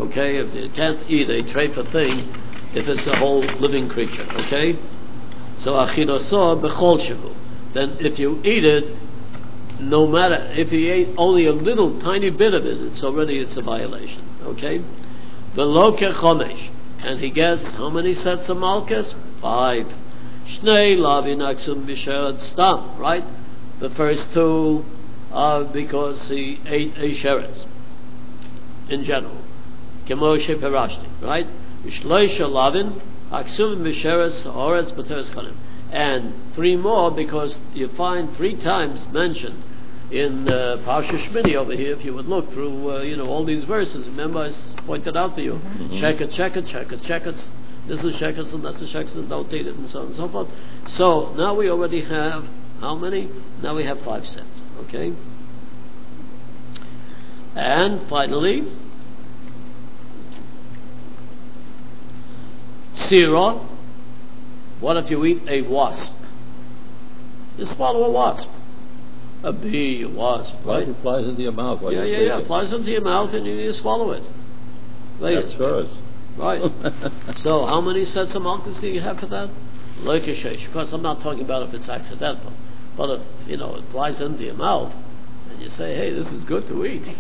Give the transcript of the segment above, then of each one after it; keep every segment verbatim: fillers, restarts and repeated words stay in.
Okay, if you can't eat a treifa thing, if it's a whole living creature. Okay, so achiloso bechol shevu. Then if you eat it, no matter if you ate only a little tiny bit of it, it's already it's a violation. Okay, velo kechomesh, and he gets how many sets of malchus? Five. Shnei lavin aksum b'sheretz stam. Right, the first two are because he ate a sheretz in general. Kemoshe perashti. Right, shloisha lavin aksum b'sheretz haaretz b'teres chanim. And three more because you find three times mentioned in uh, Parsha Shmini over here. If you would look through, uh, you know, all these verses. Remember, I pointed out to you, mm-hmm. check it, check it, check it, check it. This is shekels and that's a shekels and don't eat it and so on and so forth. So now we already have how many? Now we have five sets. Okay. And finally, Sirah. What if you eat a wasp? You swallow a wasp. A bee, a wasp, right? It flies into your mouth. Yeah, yeah, yeah. It flies into your mouth and you need to swallow it. That's gross. Right. So how many sets of malchus do you have for that? Like a shesh. Of course, I'm not talking about if it's accidental. But if, you know, it flies into your mouth and you say, hey, this is good to eat.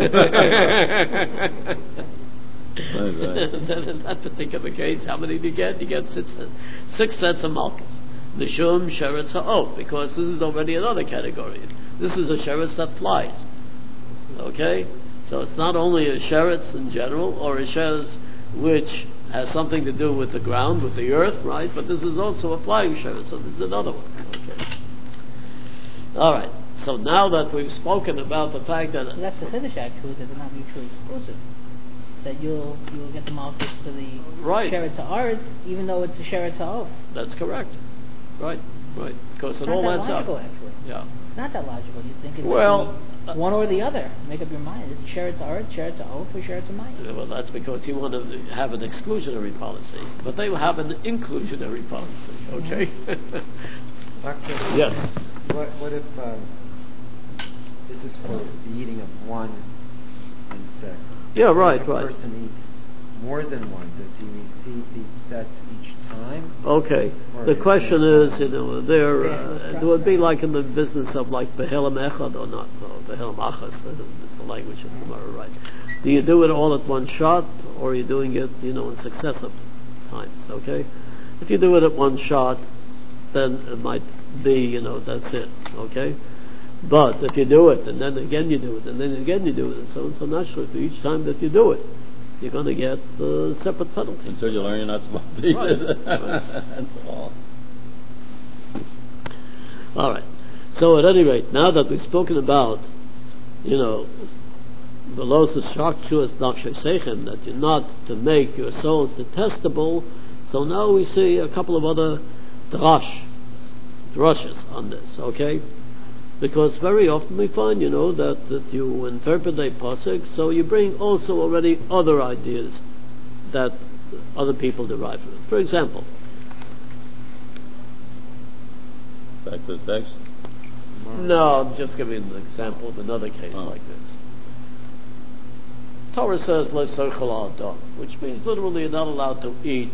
Right, right. Then in that particular case, how many do you get? You get six, six sets of malchus. Mishum sheretz ha'of, because this is already another category. This is a sheretz that flies. Okay? So it's not only a sheretz in general, or a sheretz which has something to do with the ground, with the earth, right? But this is also a flying sheretz, so this is another one. Okay. All right. So now that we've spoken about the fact that... So that's the Chiddush actually, that they're not mutually exclusive. That you'll you'll get the malchus for the right. sheretz ha'aretz, even though it's a sheretz ha'of. That's correct. Right, right. Because it's it all adds up. Logical, actually. Yeah. It's not that logical. You think it well, uh, one or the other. Make up your mind. Is it sheretz ha'aretz, sheretz ha'of, or sheretz ha'mayim? Well, that's because you want to have an exclusionary policy, but they will have an inclusionary policy. Okay. Mm-hmm. Doctor, yes. What what if um, this is for the eating of one insect? Yeah, right, if a right. person eats more than one, does he receive these sets each time? Okay. Or the is question is, you know, there Yeah, uh, it would be like in the business of like behelam echad or not, or behelam achas. It's the language of Gemara, right? Do you do it all at one shot, or are you doing it, you know, in successive times? Okay. If you do it at one shot, then it might be, you know, that's it. Okay. But if you do it, and then again you do it, and then again you do it, and so on, so naturally, for each time that you do it, you're going to get uh, separate penalties. Until you learn you're not supposed to eat right. it. Right. That's all. All right. So at any rate, now that we've spoken about, you know, below the structures sechem, that you're not to make your souls detestable, so now we see a couple of other drash, drushes on this, okay? Because very often we find, you know, that if you interpret a pasuk, so you bring also already other ideas that other people derive from it. For example, back to the text. No, I'm just giving an example of another case oh. like this. Torah says "Lo sochel adam," which means literally you're not allowed to eat,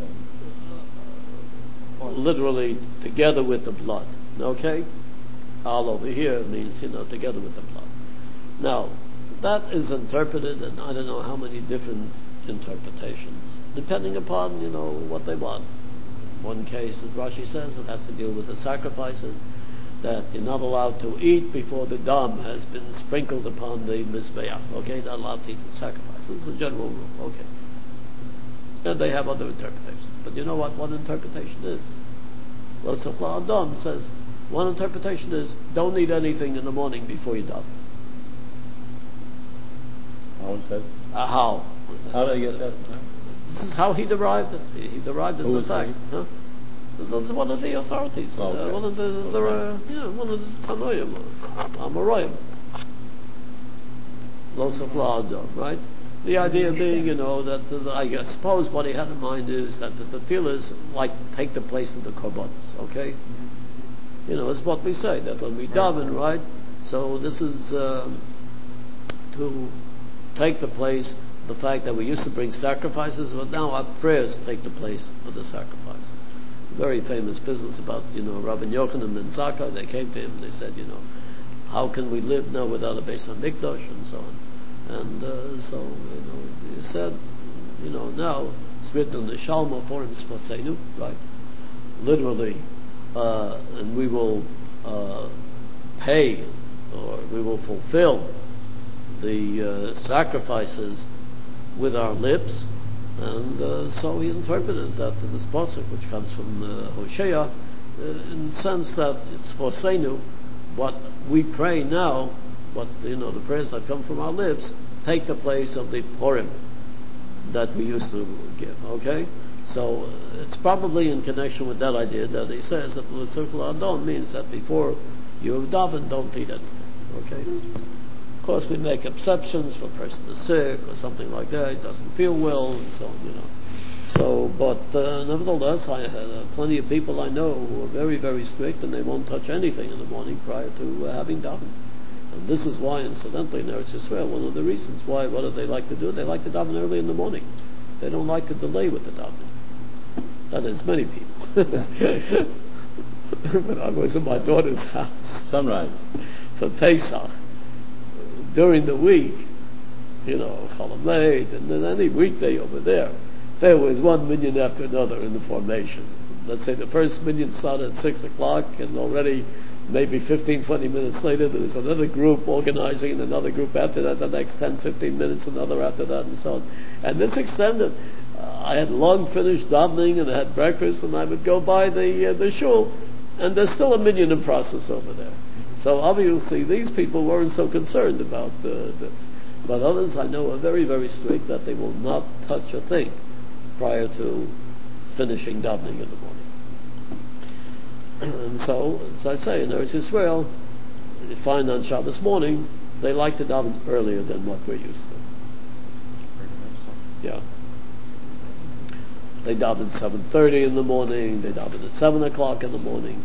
uh, literally together with the blood. Okay. All over here means, you know, together with the blood. Now, that is interpreted, and I don't know how many different interpretations, depending upon, you know, what they want. One case, as Rashi says, it has to deal with the sacrifices, that you're not allowed to eat before the dam has been sprinkled upon the mizbeach. Okay, not allowed to eat the sacrifice. This is a general rule. Okay. And they have other interpretations. But you know what one interpretation is? Lo sochel adam says, one interpretation is, don't eat anything in the morning before you daven. How is that? Uh, how? How did I get that? This is how he derived it. He, he derived it Who in is fact. Huh? This is one of the authorities. Oh, okay. uh, one of the, the uh, yeah, one of the Tanoim, Amoraim. Lo sochel adam, right? The idea being, you know, that uh, I guess, suppose what he had in mind is that the tefillahs like take the place of the korbanos. Okay. You know, it's what we say, that when we daven, right? So this is uh, to take the place the fact that we used to bring sacrifices, but now our prayers take the place of the sacrifice. Very famous business about, you know, Rabbi Yochanan ben Zakkai. They came to him and they said, you know, how can we live now without a Beis HaMikdash and so on. And uh, so, you know, he said, you know, now it's written in the Shalma for him, Sfosenu, right? Literally, uh, and we will uh, pay, or we will fulfill the uh, sacrifices with our lips. And uh, so he interpreted that to this pasuk, which comes from uh, Hosea, uh, in the sense that it's Fosenu, what we pray now, what, you know, the prayers that come from our lips, take the place of the Purim that we used to give, okay? So uh, it's probably in connection with that idea that he says that the circle Adon means that before you have davened, don't eat anything, okay? Of course, we make exceptions for a person who's sick or something like that, doesn't feel well, and so on, you know. So, but uh, nevertheless, I have uh, plenty of people I know who are very, very strict, and they won't touch anything in the morning prior to uh, having davened. And this is why, incidentally, in Eretz Yisrael, one of the reasons why, what do they like to do? They like to daven early in the morning. They don't like to delay with the davening. That is, many people. When I was in my daughter's house, Sunrise. for Pesach, during the week, you know, Cholam Leid, and then any weekday over there, there was one minyan after another in the formation. Let's say the first minyan started at six o'clock, and already maybe fifteen, twenty minutes later, there's another group organizing, and another group after that, the next ten, fifteen minutes, another after that, and so on. And this extended. Uh, I had long finished davening, and I had breakfast, and I would go by the uh, the shul, and there's still a minyan in process over there. So obviously these people weren't so concerned about uh, this. But others I know are very, very strict that they will not touch a thing prior to finishing davening in the morning. And so, as I say, in Eretz Yisrael, you find on Shabbos morning, they like to daven earlier than what we're used to. Yeah. They daven at seven thirty in the morning, they daven at seven o'clock in the morning.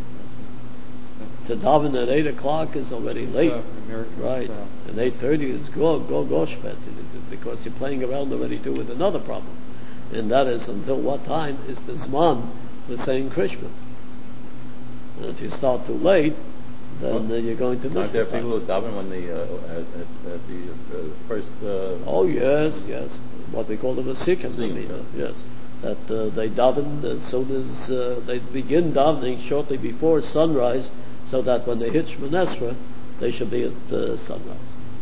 To daven at eight o'clock is already late, right? And eight thirty is go go goshpet, because you're playing around already too with another problem, and that is until what time is the zman for saying Krishma. And if you start too late, then well, uh, you're going to miss. Aren't there the people who daven when the uh, at, at, at the uh, first? Uh, oh yes, yes, what we call the vasikim. I mean, uh, yes. That uh, they daven as soon as uh, they begin davening shortly before sunrise, so that when they hit Shemona Esrei, they should be at uh, sunrise.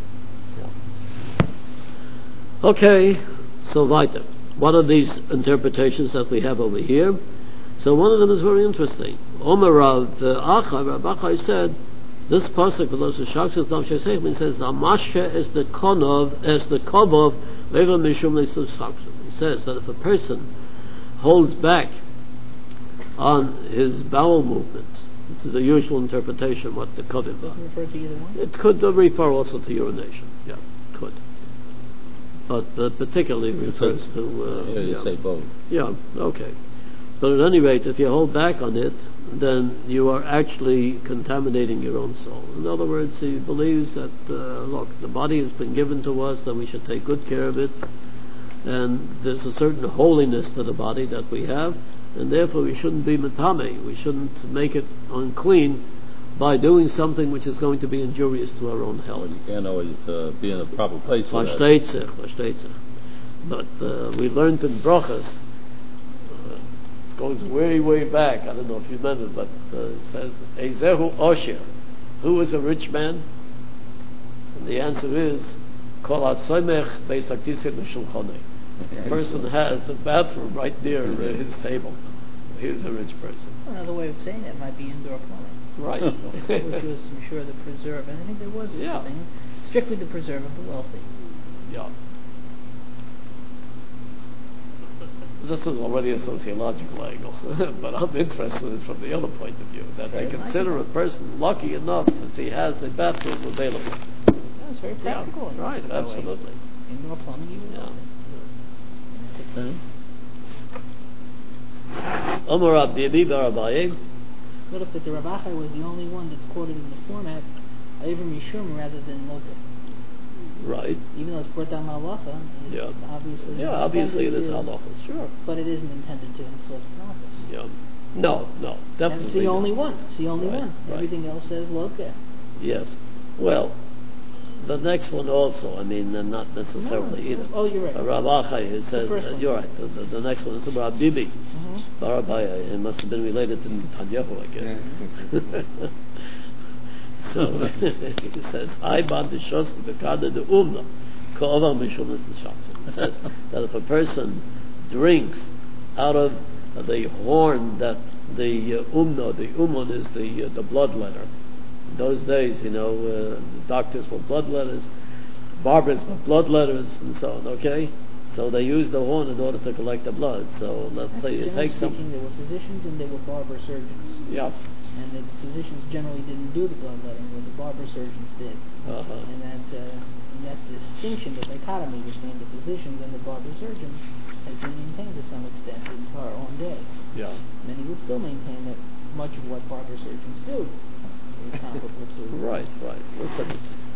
Yeah. Okay, so weiter. What are these interpretations that we have over here? So one of them is very interesting. Omer Rav Achai, Rav Achai said, this pasuk for those who shakshas dam shesechim says, "Amashke is the konov, as the kobov, leva mishum leisushakshas." He says that if a person holds back on his bowel movements, this is the usual interpretation what the kovim are. Refer to either one? It could uh, refer also to urination. Yeah, it could. But uh, particularly refers to. Uh, yeah, you yeah. say both. Yeah, okay. But at any rate, if you hold back on it, then you are actually contaminating your own soul. In other words, he believes that, uh, look, the body has been given to us, that we should take good care of it, and there's a certain holiness to the body that we have, and therefore we shouldn't be matame, we shouldn't make it unclean by doing something which is going to be injurious to our own health. Well, you can't always uh, be in a proper place for that. Versteht sich, versteht sich. But uh, we learned in Brachas, uh, it goes way, way back, I don't know if you remember, but uh, it says, Ezehu Osher, who is a rich man? And the answer is, Kol HaSomech Beis HaKtisei L'Shulchanei. The person has a bathroom right near uh, his table. He's a rich person. Another way of saying that might be indoor plumbing. Right. Which was, I'm sure, the preserve. And I think there was a Yeah. thing, strictly the preserve of the wealthy. Yeah. This is already a sociological angle, but I'm interested in it from the other point of view, that they consider a person lucky enough that he has a bathroom available. That's very practical. Yeah, right, absolutely. Indoor plumbing, even Yeah. wealthy. Omar Rabbi Bar Abaye. Notice that the Rav Achai was the only one that's quoted in the format Avram Yishum rather than local. Right. Even though it's brought down halacha, it's Yeah. obviously Yeah, obviously it intended is to- halacha, sure. But it isn't intended to inflict malchus. Yeah. No, no, definitely. And it's the not. only one. It's the only Right, one. right. Everything else says loka. Yes. Well, the next one also, I mean, uh, not necessarily No. either. Oh, you're right. Uh, Rav Achai, it says, first uh, one. you're right, the, the, the next one is Rav Bibi, Mm-hmm. Barabaya. It must have been related to Netanyahu, I guess. Yeah. So, he says, I bad the shos bekada de umna, ka'ovar mishum es l'shachtim. It says that if a person drinks out of the horn that the uh, umna, the umon is the uh, the bloodletter. In those days, you know, uh, doctors were bloodletters, barbers were bloodletters, and so on. Okay, so they used the horn in order to collect the blood. So let's say you Generally take speaking, some, there were physicians and there were barber surgeons. yeah, And the physicians generally didn't do the bloodletting, but the barber surgeons did. uh-huh. And that uh, and that distinction, the dichotomy between the physicians and the barber surgeons, has been maintained to some extent in our own day. yeah. Many would still maintain that much of what barber surgeons do is comparable to. Right, right. Listen,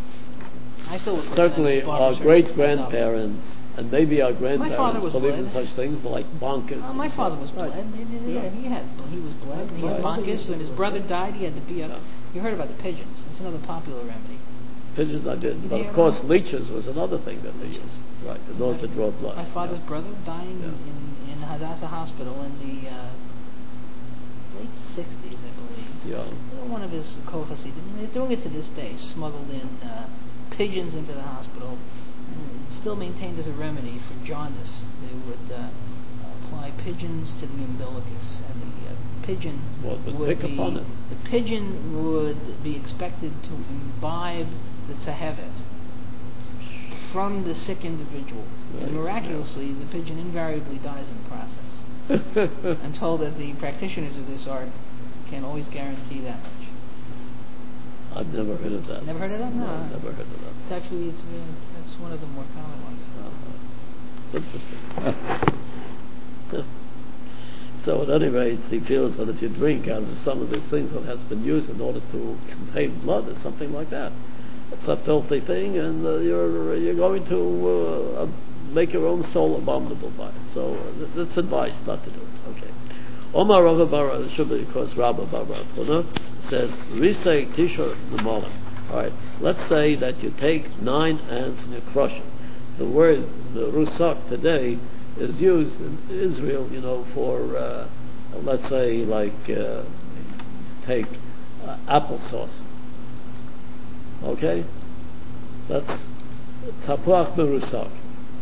I still would certainly recommend barber our surgeons great myself. grandparents and maybe our grandparents was believed in bled. such things like bonkers. Oh, my and so father on. was Right. bled. He, he, Yeah. he had he was bled. And he had Right. bronchus. When his brother died, he had to be up. Yeah. You heard about the pigeons? That's another popular remedy. Pigeons I didn't, but Yeah, of course well- leeches was another thing that they used, right, in order to draw blood. My father's yeah. brother dying Yeah. in, in Hadassah Hospital in the uh, late sixties, I believe. Yeah. One of his co-hasidim, they're doing it to this day, smuggled in uh, pigeons into the hospital, and it's still maintained as a remedy for jaundice. They would uh, apply pigeons to the umbilicus, and the uh, pigeon What, would would pick be upon it? the pigeon would be expected to imbibe the tzahevet from the sick individual, Right, and miraculously, the pigeon invariably dies in the process. I'm told that the practitioners of this art can always guarantee that much. I've never heard of that. Never heard of that? No, No. never heard of that. It's actually it's uh, that's one of the more common ones. Uh-huh. Interesting. So at any rate, he feels that if you drink out of some of these things that has been used in order to contain blood or something like that, it's a filthy thing, and uh, you're you're going to uh, make your own soul abominable by it. So uh, that's advice not to do it. Okay. Omar Rabba Bar should be of course Rabba Bar Puna says Risei Tisha Namalim. All right. Let's say that you take nine ants and you crush it. The word the rusak today is used in Israel, you know, for uh, let's say like uh, take uh, applesauce. Okay, that's tapuach berusak.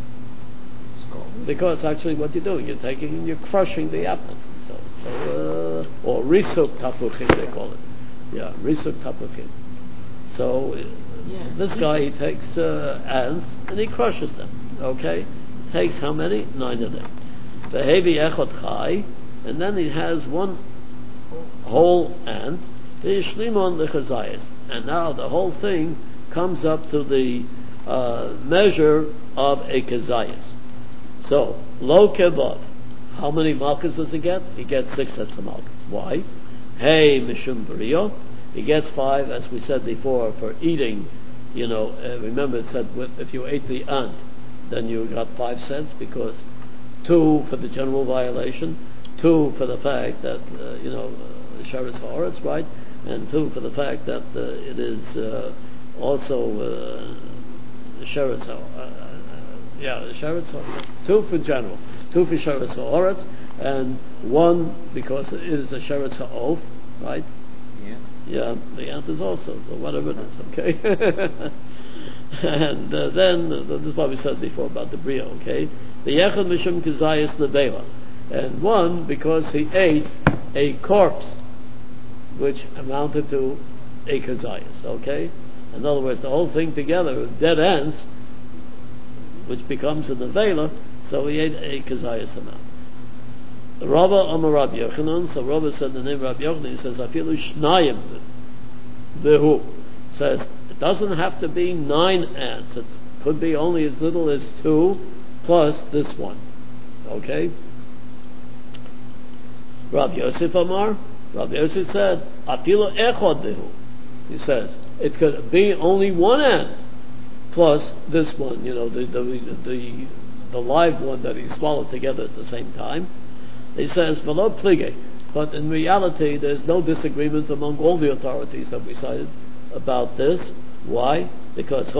Because actually, what you're doing, you're taking and you're crushing the apples and so on. So, uh, or risuk tapuchim they call it. Yeah, risuk tapuchim. So uh, Yeah. this guy he takes uh, ants and he crushes them. Okay, takes how many? Nine of them. The heavy echot chai, and then he has one whole ant. The ishlimon the chazayas, and now the whole thing comes up to the uh, measure of a kazayas. So lo kevav, how many malchus does he get? He gets six sets of malchus. Why? Hey mishum brio, he gets five, as we said before, for eating. You know, uh, remember it said if you ate the ant, then you got five cents, because two for the general violation, two for the fact that uh, you know uh, sheretz haaretz, right, and two for the fact that uh, it is uh, also uh, sheretz haaretz. Uh, yeah, sheretz haaretz. Two for general, two for sheretz haaretz, and one because it is a sheretz haaof, right? Yeah. Yeah, the ant is also, so whatever it is, okay? And uh, then, uh, this is what we said before about the brio, okay? The Yechad Mishum Kizayas Nevela. And one, because he ate a corpse, which amounted to a Kizayas, okay? In other words, the whole thing together, dead ants, which becomes a Nevela, so he ate a Kizayas amount. Rabba Amar Rabbi Yochanan, so Rabba said the name Rabbi Yochanan, he says, Afilu Shnayim Vehu. Says, it doesn't have to be nine ants, it could be only as little as two, plus this one. Okay? Rabbi Yosef Amar, Rabbi Yosef said, Afilu Echad Vehu. He says, it could be only one ant. plus this one, you know, the the the, the live one that he swallowed together at the same time. He says, "V'lo plige," but in reality, there's no disagreement among all the authorities that we cited about this. Why? Because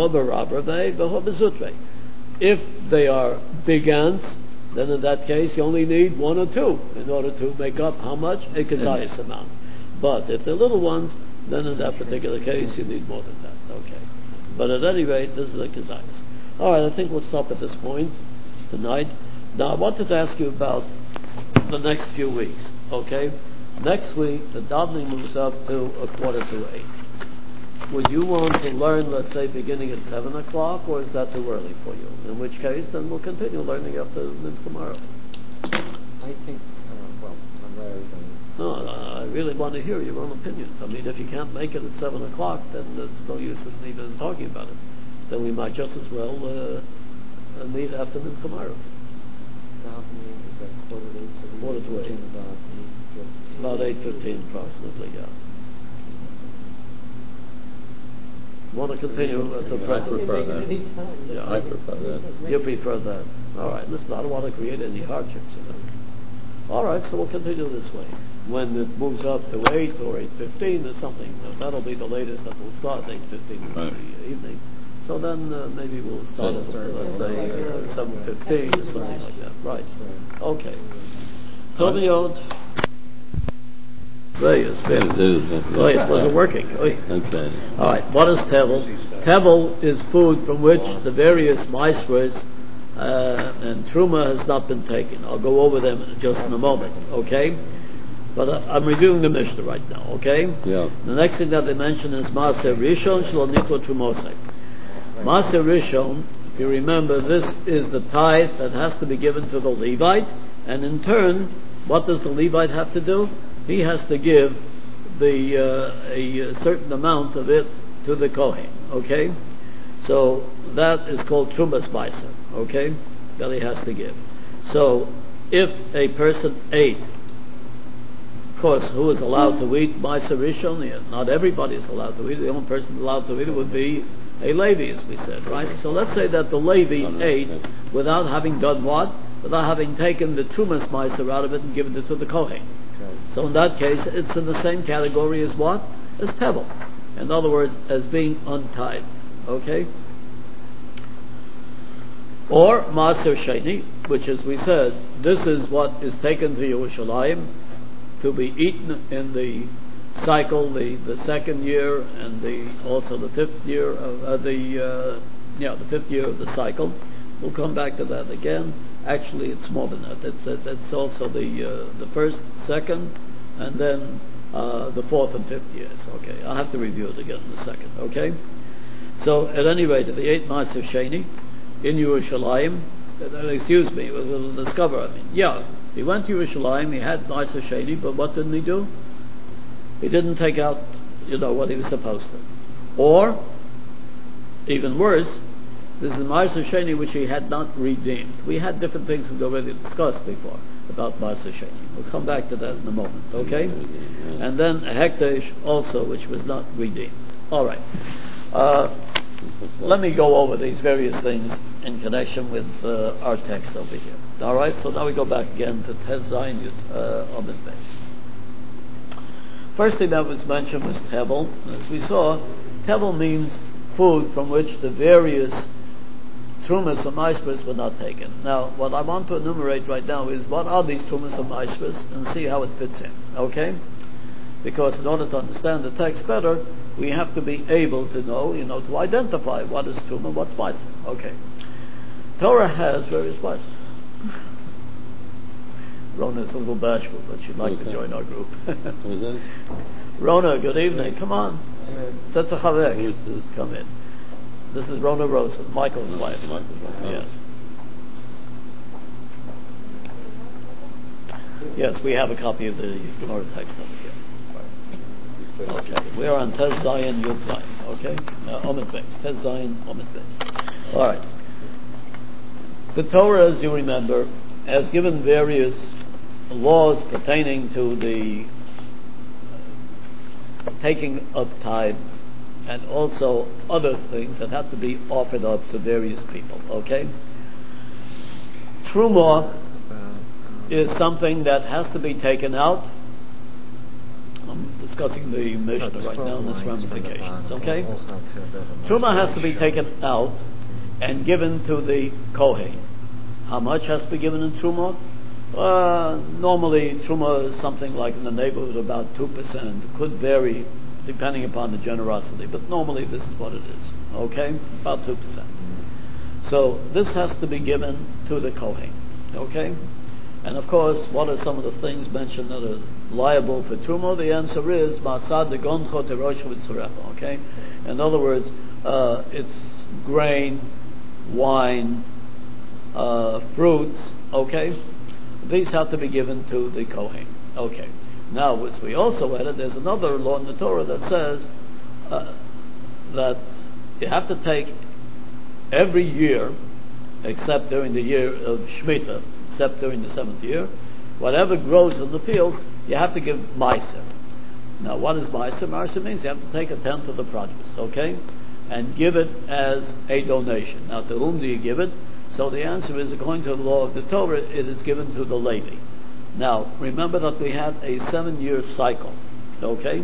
if they are big ants, then in that case you only need one or two in order to make up how much? A kazayas amount. But if they're little ones, then in that particular case you need more than that. Okay. But at any rate, this is a kazayas. Alright, I think we'll stop at this point tonight. Now I wanted to ask you about the next few weeks. Okay? Next week the davening moves up to a quarter to eight. Would you want to learn, let's say, beginning at seven o'clock, or is that too early for you? In which case, then we'll continue learning after tomorrow. I think, uh, well, I'm rather than... No, no, I really want to hear your own opinions. I mean, if you can't make it at seven o'clock, then there's no use in even talking about it. Then we might just as well uh, meet after tomorrow. Davening is at quarter to eight, so we Quarter to eight. About eight fifteen. About eight fifteen, approximately, yeah. Want to continue at the I present? prefer that. Yeah, I prefer that. You prefer that. All right. Listen, I don't want to create any hardships, you know. All right, so we'll continue this way. When it moves up to eight or eight fifteen or something, that'll be the latest that we'll start, eight fifteen in Right. the evening. So then uh, maybe we'll start at, Start let's at say, uh, seven fifteen or something like that. Right. That's right. Okay. Tobiot. Right, it's been. Right, it wasn't working. Right. Okay. All right. What is tevel? Tevel is food from which the various maasros uh, and truma has not been taken. I'll go over them just in a moment. Okay. But uh, I'm reviewing the Mishnah right now. Okay. Yeah. The next thing that they mention is maaser rishon shelo niklo trumosek. Maaser rishon, if you remember, this is the tithe that has to be given to the Levite, and in turn, what does the Levite have to do? He has to give the uh, a, a certain amount of it to the Kohen. Okay, so that is called Trumas Maaser. Okay, that he has to give. So if a person ate, of course, who is allowed to eat Maaser Rishon? Not everybody is allowed to eat. The only person allowed to eat it would be a Levi, as we said, right? So let's say that the Levi ate without having done what? Without having taken the Trumas Maaser out of it and given it to the Kohen. So in that case, it's in the same category as what? As tevel. In other words, as being untied. Okay? Or maaser sheni, which, as we said, this is what is taken to Yerushalayim to be eaten in the cycle, the, the second year, and the also the fifth year of uh, the uh, yeah the fifth year of the cycle. We'll come back to that again. Actually, it's more than that. It's uh, it's also the uh, the first, second, and then uh, the fourth and fifth years. Okay, I'll have to review it again in a second. Okay, so at any rate, if he ate maaser sheni in Yerushalayim, uh, excuse me, we'll, we'll discover. I mean, yeah, he went to Yerushalayim. He had maaser sheni, but what didn't he do? He didn't take out, you know, what he was supposed to. Or, even worse, this is maaser sheni which he had not redeemed. We had different things we've already discussed before about maaser sheni. We'll come back to that in a moment, okay? And then a hekdesh also, which was not redeemed. All right. Uh, let me go over these various things in connection with uh, our text over here. All right. So now we go back again to Tez Zayin Yud uh, Amud Beis. First thing that was mentioned was tevel. As we saw, tevel means food from which the various trumas and maasros were not taken. Now, what I want to enumerate right now is what are these trumas and maasros, and see how it fits in. Okay? Because in order to understand the text better, we have to be able to know, you know, to identify what is truma, what's maaser. Okay. Torah has various maaser. Rona is a little bashful, but she'd like okay. to join our group. Who's that? Rona, good evening. Come on. Setza Chavek. Who is this? Come in. This is Rona Rosen, Michael's wife. Michael's wife. Oh. Yes. Yes, we have a copy of the Gemara text over here. Okay, we are on Tez Zayin Yud Zayin. Okay, uh, Amud Beis. Tez Zayin Amud Beis. All right. The Torah, as you remember, has given various laws pertaining to the taking of tithes and also other things that have to be offered up to various people. Okay? Truma is something that has to be taken out. I'm discussing the Mishnah right now and its ramifications. Okay? Truma has to be taken out and given to the Kohen. How much has to be given in Truma? Uh, normally, Truma is something like in the neighborhood of about two percent. It could vary depending upon the generosity, but normally this is what it is. Okay? About two percent. So this has to be given to the Kohen. Okay? And of course, what are some of the things mentioned that are liable for Truma? The answer is Masad de Goncho Terosh Vitzurecha. Okay? In other words, uh, it's grain, wine, uh, fruits. Okay? These have to be given to the Kohen. Okay. Now, as we also added, there's another law in the Torah that says uh, that you have to take every year, except during the year of Shemitah, except during the seventh year, whatever grows in the field, you have to give Meiser. Now, what is Meiser? Meiser means you have to take a tenth of the produce, okay, and give it as a donation. Now, to whom do you give it? So the answer is, according to the law of the Torah, it is given to the Levi. Now, remember that we have a seven-year cycle, okay?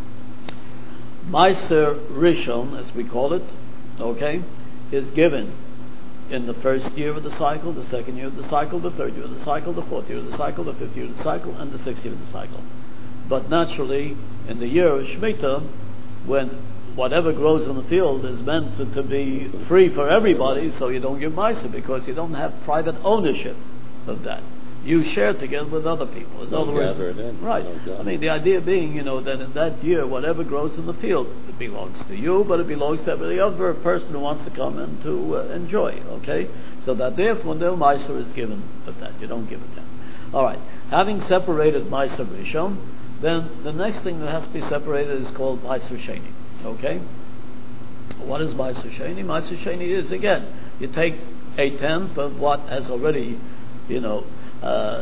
Meiser Rishon, as we call it, okay, is given in the first year of the cycle, the second year of the cycle, the third year of the cycle, the fourth year of the cycle, the fifth year of the cycle, and the sixth year of the cycle. But naturally, in the year of Shemitah, when whatever grows in the field is meant to, to be free for everybody, so you don't give Meiser because you don't have private ownership of that. You share together with other people. In Don't other words, gather it in. right. I mean, the idea being, you know, that in that year, whatever grows in the field, it belongs to you, but it belongs to every other person who wants to come and to uh, enjoy. Okay, so that therefore no Meiser is given of that. You don't give it them. All right. Having separated Meiser Rishon, then the next thing that has to be separated is called Meiser Sheni. Okay. What is Meiser Sheni? Meiser Sheni is, again, you take a tenth of what has already, you know, Uh,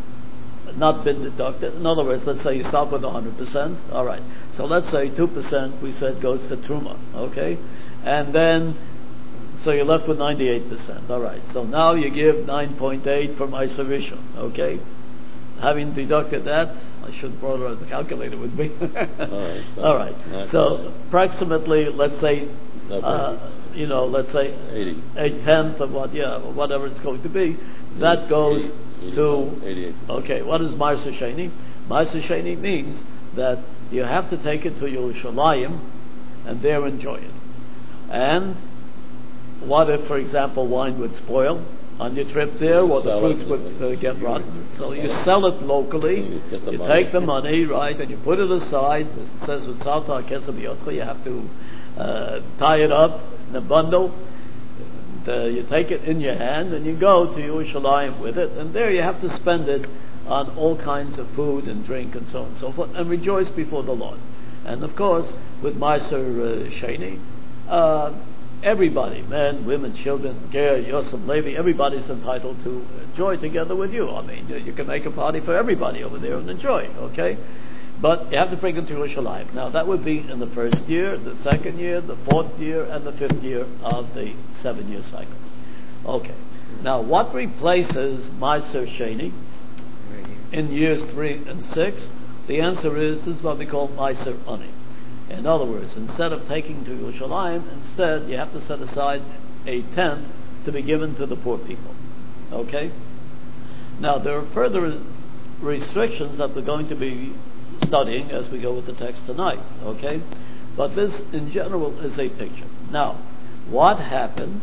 not been deducted. In other words, let's say you start with one hundred percent. All right. So let's say two percent we said goes to Truma. Okay. And then, so you're left with ninety-eight percent. All right. So now you give nine point eight for Meiser Rishon. Okay. Having deducted that, I should have brought a calculator with me. All right. So, All right. So approximately, let's say, no uh, you know, let's say eighty. a tenth of what, yeah, whatever it's going to be. That goes eighty, to, eighty-eight percent. okay, what is Meiser Sheni? Meiser Sheni means that you have to take it to Yerushalayim and there enjoy it. And what if, for example, wine would spoil on your trip there, or the fruits would uh, get rotten? So you sell it locally, You get the you money. take the money, right, and you put it aside. It says with Salta Kesef Yotcha, you have to uh, tie it up in a bundle. Uh, you take it in your hand and you go to Yerushalayim with it, and there you have to spend it on all kinds of food and drink and so on and so forth, and rejoice before the Lord. And of course, with Meiser uh, Sheni, uh, everybody, men, women, children, Ger, Yosef, Levi, everybody's entitled to enjoy together with you. I mean, you can make a party for everybody over there and enjoy, okay? But you have to bring it to Yerushalayim. Now, that would be in the first year, the second year, the fourth year, and the fifth year of the seven-year cycle. Okay. Now, what replaces Meiser Sheni in years three and six? The answer is, this is what we call Meiser Ani. In other words, instead of taking to Yerushalayim, instead you have to set aside a tenth to be given to the poor people. Okay? Now, there are further restrictions that we're going to be studying as we go with the text tonight, okay? But this, in general, is a picture. Now, what happens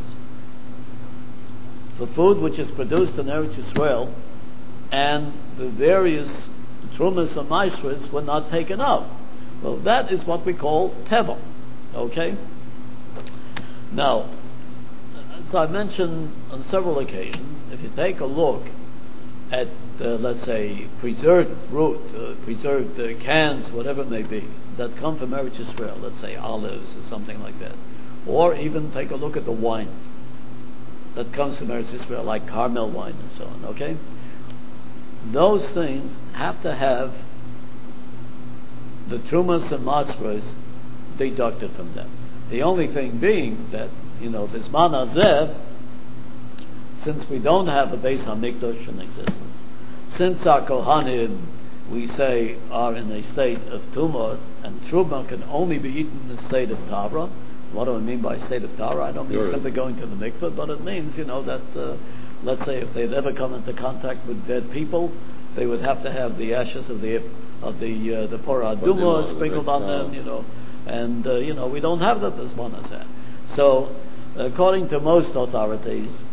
for food which is produced in Eretz Yisrael and the various trumas and maestras were not taken out? Well, that is what we call tevel, okay? Now, as I mentioned on several occasions, if you take a look at, uh, let's say, preserved fruit, uh, preserved uh, cans, whatever it may be, that come from Eretz Yisrael, let's say olives or something like that, or even take a look at the wine that comes from Eretz Yisrael, like Carmel wine and so on, okay? Those things have to have the trumas and matzros deducted from them. The only thing being that, you know, Bisman Hazeh, since we don't have a Beis HaMikdash in existence, since our Kohanim, we say, are in a state of Tumah, and Truma can only be eaten in the state of Tara. What do I mean by state of Tara? I don't mean Sure. simply going to the mikveh, but it means, you know, that, uh, let's say, if they'd ever come into contact with dead people, they would have to have the ashes of the of the uh, the Porah Aduma sprinkled on them, you know, and uh, you know, we don't have that as one as that. So, according to most authorities,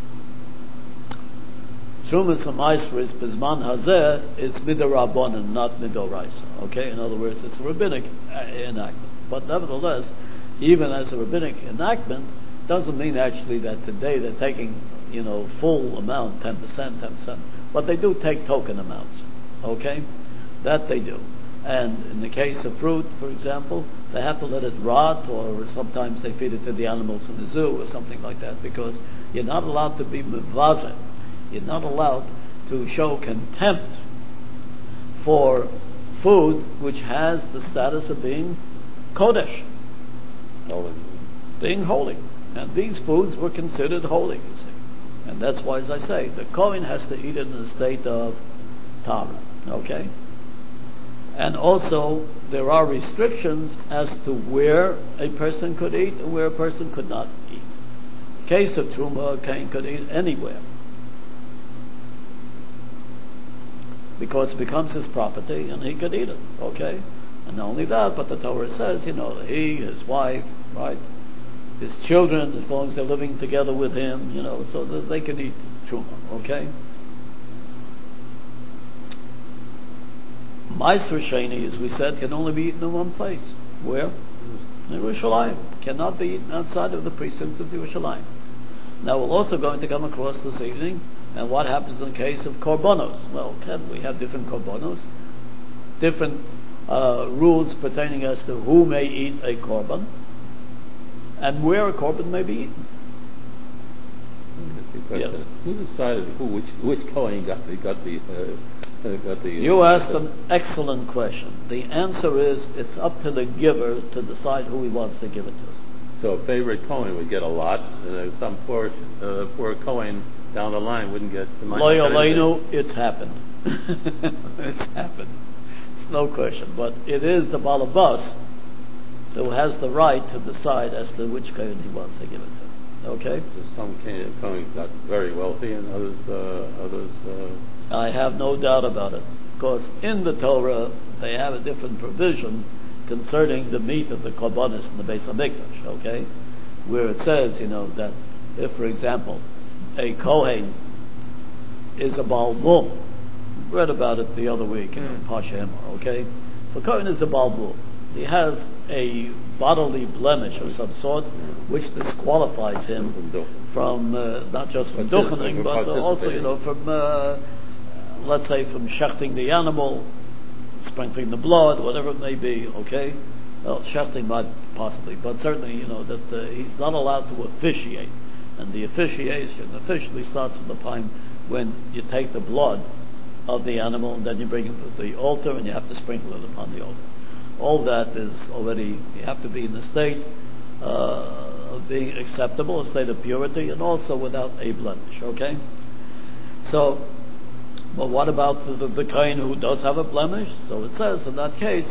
Trumas HaMaaseh is Bizman Hazeh, it's Midorabanan, not Midoraisa. Okay, in other words, it's a rabbinic enactment. But nevertheless, even as a rabbinic enactment, doesn't mean actually that today they're taking, you know, full amount, ten percent, ten percent. But they do take token amounts. Okay, that they do. And in the case of fruit, for example, they have to let it rot, or sometimes they feed it to the animals in the zoo or something like that, because you're not allowed to be mevazeh. You're not allowed to show contempt for food which has the status of being kodesh, Holy. being holy. And these foods were considered holy, you see. And that's why, as I say, the Kohen has to eat it in a state of Tara. Okay? And also, there are restrictions as to where a person could eat and where a person could not eat. In the case of Truma, a Kohen could eat anywhere, because it becomes his property and he could eat it, okay? And not only that, but the Torah says, you know, he, his wife, right, his children, as long as they're living together with him, you know, so that they can eat Truma, okay? Ma'aser Sheni, as we said, can only be eaten in one place. Where? In Yerushalayim. Cannot be eaten outside of the precincts of Yerushalayim. Now, we're also going to come across this evening, and what happens in the case of korbanos? Well, can we have different korbanos? Different uh, rules pertaining as to who may eat a korban, and where a korban may be eaten. That's the question. Yes. Who decided who, which, which Kohen got the, got the, uh, got the... You uh, asked an excellent question. The answer is, it's up to the giver to decide who he wants to give it to. So a favorite Kohen would get a lot, and uh, some poor, uh, poor Kohen down the line wouldn't get the money. Lo Yoleinu, it's happened. It's happened. It's no question. But it is the Balabas who has the right to decide as to which Kohen he wants to give it to. Okay? So some Kohen got very wealthy, and others, uh, others. Uh, I have no doubt about it. Because in the Torah, they have a different provision concerning the meat of the korbanos in the Beis HaMikdash, okay? Where it says, you know, that if, for example, a Kohen is a Baal Mum, read about it the other week in mm. Pasha Emor, okay? If a Kohen is a Baal Mum, he has a bodily blemish of some sort which disqualifies him from, uh, not just from duchening, but uh, also, you know, from, uh, let's say, from shechting the animal, sprinkling the blood, whatever it may be, okay? Well, shechting might possibly, but certainly, you know, that uh, he's not allowed to officiate. And the officiation officially starts from the time when you take the blood of the animal and then you bring it to the altar and you have to sprinkle it upon the altar. All that is already, you have to be in the state uh, of being acceptable, a state of purity, and also without a blemish, okay? So, but what about the, the, the Kohen who does have a blemish? So it says in that case,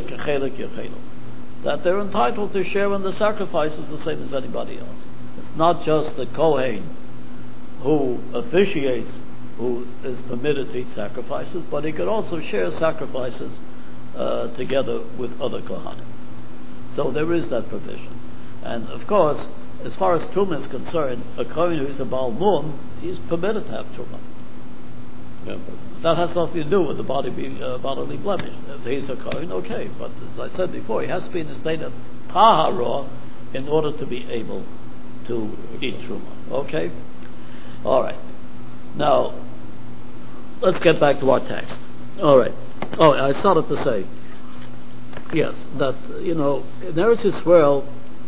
that they're entitled to share in the sacrifices the same as anybody else. It's not just the Kohen who officiates who is permitted to eat sacrifices, but he could also share sacrifices uh, together with other Kohanim. So there is that provision. And of course, as far as Truma is concerned, a Kohen who is a Baal Mum, he's permitted to have Truma. Yeah, but that has nothing to do with the body being uh, bodily blemish. If he's a Kohen, okay, but as I said before, he has to be in a state of Tahara in order to be able to eat Truma. Okay? Alright. Now, let's get back to our text. Alright. Oh, I started to say, yes, that, you know, in Eretz Yisrael,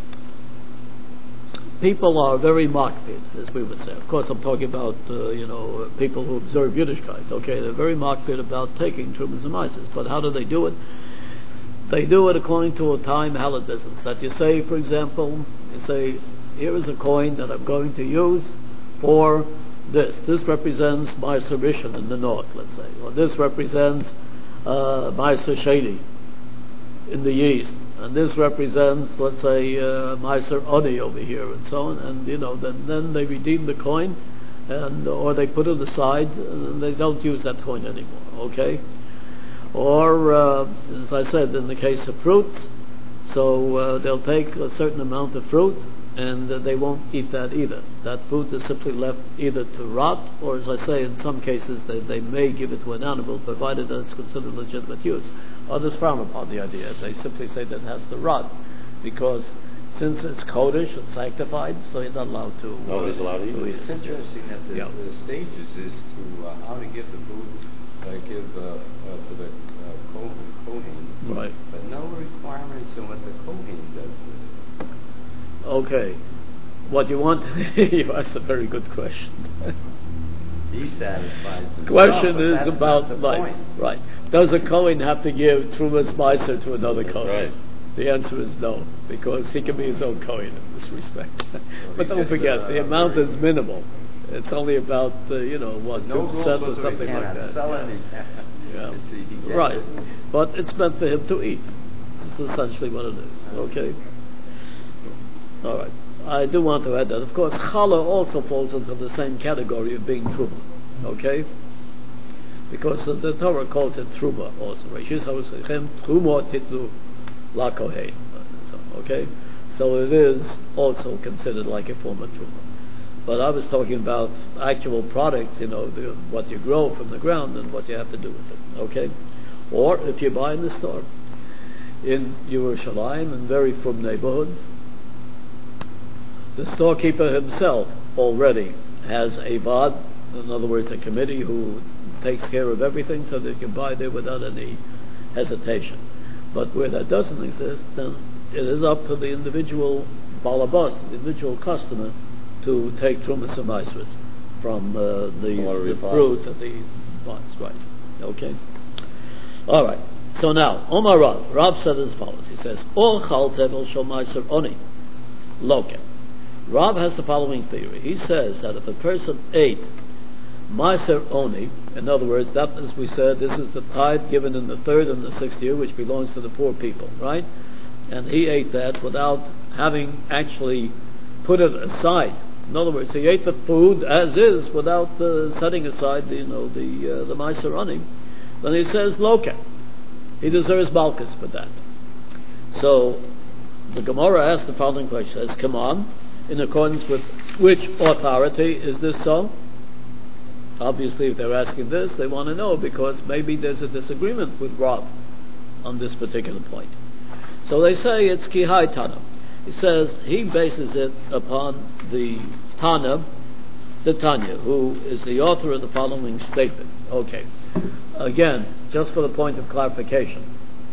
people are very makpid, as we would say. Of course, I'm talking about, uh, you know, people who observe Yiddishkeit, okay? They're very makpid about taking Trumas and Maaseh. But how do they do it? they do it according to a time hallett business. That you say, for example, you say, here is a coin that I'm going to use for this. This represents Ma'aser Rishon in the north, let's say, or this represents uh, Ma'aser Sheni in the east, and this represents, let's say, uh, Ma'aser Oni over here, and so on. And you know, then then they redeem the coin, and or they put it aside, and they don't use that coin anymore. Okay, or uh, as I said, in the case of fruits, so uh, they'll take a certain amount of fruit, and uh, they won't eat that either. That fruit is simply left either to rot, or as I say, in some cases they, they may give it to an animal, provided that it's considered legitimate use. Others frown upon the idea. They simply say that it has to rot, because since it's kodesh, it's sanctified, so you're not allowed to. Nobody's allowed to eat it. It's interesting that the, Yeah. the stages is to uh, how to give the food, uh, give uh, uh, to the uh, Kohen, Kohen, Right. but no requirements on what the Kohen does with it. Okay. What you want? You asked a very good question. He satisfies himself. Question but is that's about not the right, point. right. Does a Kohen have to give Trumas Meiser to another Kohen? Right. The answer is no, because he can be his own Kohen in this respect. But he don't just, forget, uh, the amount very- is minimal. It's only about uh, you know what No two rules percent or was something he like cannot that. sell Yeah. it, he can't- Yeah. it's- he gets Right, it. but it's meant for him to eat. This is essentially what it is. Okay. All right. I do want to add that, of course, challah also falls into the same category of being truma. Okay? Because the, the Torah calls it truma also. Truma titlu la kohen. So, okay? So it is also considered like a form of truma. But I was talking about actual products, you know, the, what you grow from the ground and what you have to do with it. Okay? Or if you buy in the store. In Yerushalayim, in very frum neighborhoods, the storekeeper himself already has a vad, in other words, a committee who takes care of everything so that you can buy there without any hesitation. But where that doesn't exist, then it is up to the individual balabas, the individual customer, to take trumas and maasros from uh, the, the fruit that he buys. Right. Okay. All right. So now, Omar Rav, Rav said as follows. He says, "All chal tevel shel ma'aser oni loke." Rav has the following theory. He says that if a person ate Ma'aser Oni, in other words, that, as we said, this is the tithe given in the third and the sixth year, which belongs to the poor people, right? And he ate that without having actually put it aside. In other words, he ate the food as is without uh, setting aside, the, you know, the uh, the Ma'aser Oni. Then he says, Loka. He deserves Malchus for that. So the Gemara asks the following question: says, come on. In accordance with which authority is this so? Obviously, if they're asking this, they want to know, because maybe there's a disagreement with Rav on this particular point. So they say it's Kihai Tana. He says he bases it upon the Tana, the Tanya, who is the author of the following statement. Okay. Again, just for the point of clarification,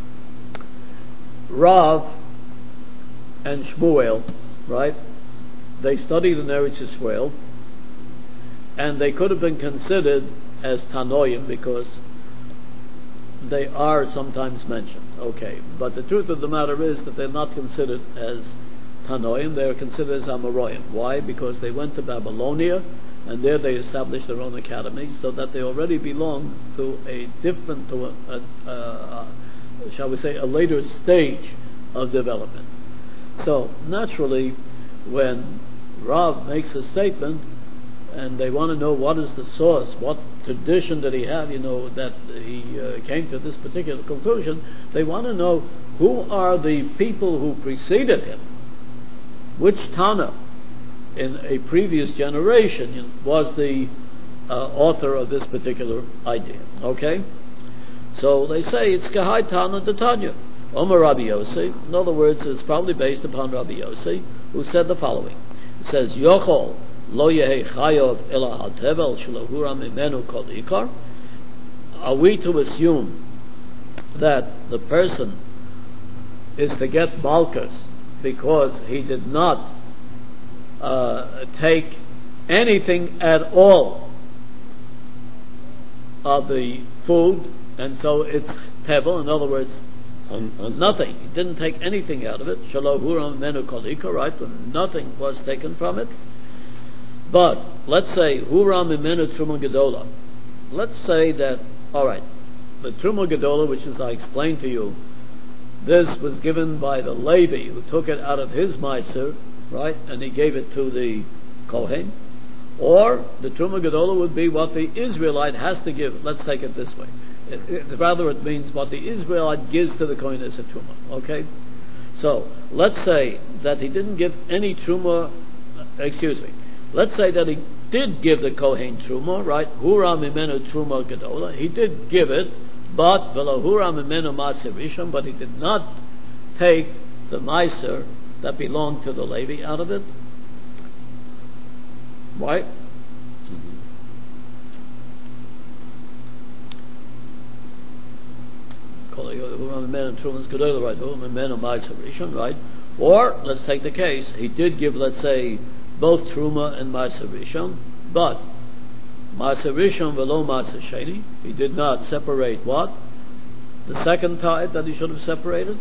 Rav and Shmuel, right? They studied in Eretz Yisrael, and they could have been considered as Tanoim because they are sometimes mentioned. Okay, but the truth of the matter is that they're not considered as Tanoim, they are considered as Amoraim. Why? Because they went to Babylonia, and there they established their own academy, so that they already belong to a different, to a, a, a, a shall we say, a later stage of development. So, naturally, when Rav makes a statement, and they want to know what is the source, what tradition did he have, you know, that he uh, came to this particular conclusion, they want to know who are the people who preceded him. Which Tana in a previous generation was the uh, author of this particular idea. Okay? So they say it's Kahai Tana de Tanya. Omer Rabbi Yossi, in other words, it's probably based upon Rabbi Yossi, who said the following. It says, Yochol lo yehi chayov ela ha-tevel shelo mimenu kol ikar. Are we to assume that the person is to get malchus because he did not uh, take anything at all of the food, and so it's tevel, in other words, Un- un- Nothing. He didn't take anything out of it. Shelo huram menu kolika, right? When nothing was taken from it. But let's say huram menu truma gedola. Let's say that, all right, the truma gedola, which is I explained to you, this was given by the Levi who took it out of his meiser, right, and he gave it to the Kohen. Or the truma gedola would be what the Israelite has to give. Let's take it this way. It, it, rather, it means what the Israelite gives to the Kohen as a truma. Okay, so let's say that he didn't give any truma. Excuse me. Let's say that he did give the Kohen truma, right? Hura mimenu truma gedola. He did give it, but velo hura mimenu maaser rishon. But he did not take the maaser that belonged to the Levi out of it. Right? Right? Or let's take the case, he did give, let's say, both Truma and Maaser Rishon, but Maaser Rishon velo Maaser Sheni, he did not separate what? The second tithe that he should have separated.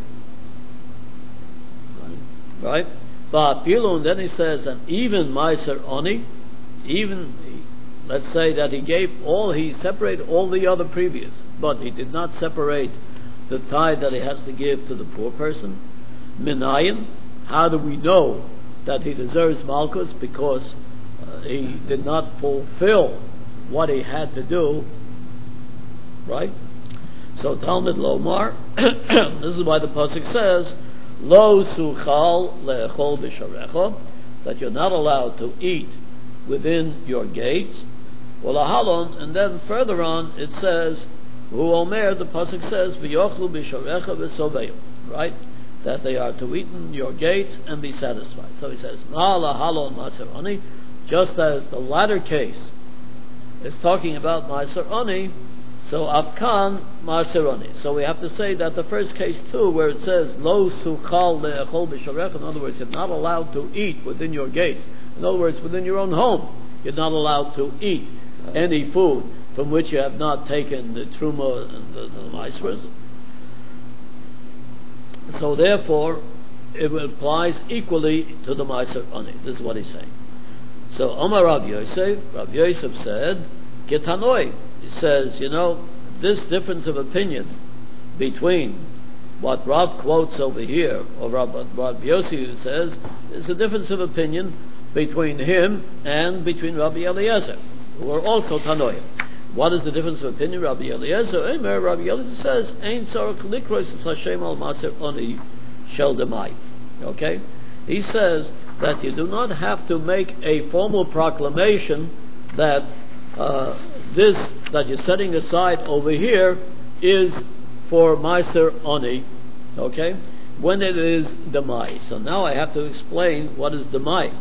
Right? But Pilun, then he says, and even Maaser Oni, even, let's say that he gave all, he separated all the other previous, but he did not separate the tithe that he has to give to the poor person. Minayin, how do we know that he deserves Malchus? Because uh, he did not fulfill what he had to do, right? So Talmud Lomar, this is why the pasuk says, Lo suchal le'echol b'sharecha, that you're not allowed to eat within your gates. Well, ahalon, and then further on it says, Hu omer, the pasuk says, v'yochlu b'sharecha v'soveyu, right? That they are to eat in your gates and be satisfied. So he says, Ma'al ahalon maaser oni, just as the latter case is talking about maaser oni, so Afkan Maaseroni. So we have to say that the first case too, where it says Lo Suchal Le'echol B'Sharech, in other words, you're not allowed to eat within your gates. In other words, within your own home, you're not allowed to eat any food from which you have not taken the Truma and the, the Maasros. So therefore, it applies equally to the Maaseroni. This is what he's saying. So Omar Rav Yosef, Rav Yosef said, Getanoi. He says, you know, this difference of opinion between what Rav quotes over here, or Rav, Rav Yossi says, is a difference of opinion between him and between Rabbi Eliezer, who are also Tanoim. What is the difference of opinion? Rabbi Eliezer, Emer, Rabbi Eliezer says, Ein Sarach Likros Hashem al Maser Oni Shel Demai. Okay? He says that you do not have to make a formal proclamation that uh, this that you're setting aside over here is for Maaser Oni, okay, when it is Demai. So now I have to explain what is Demai.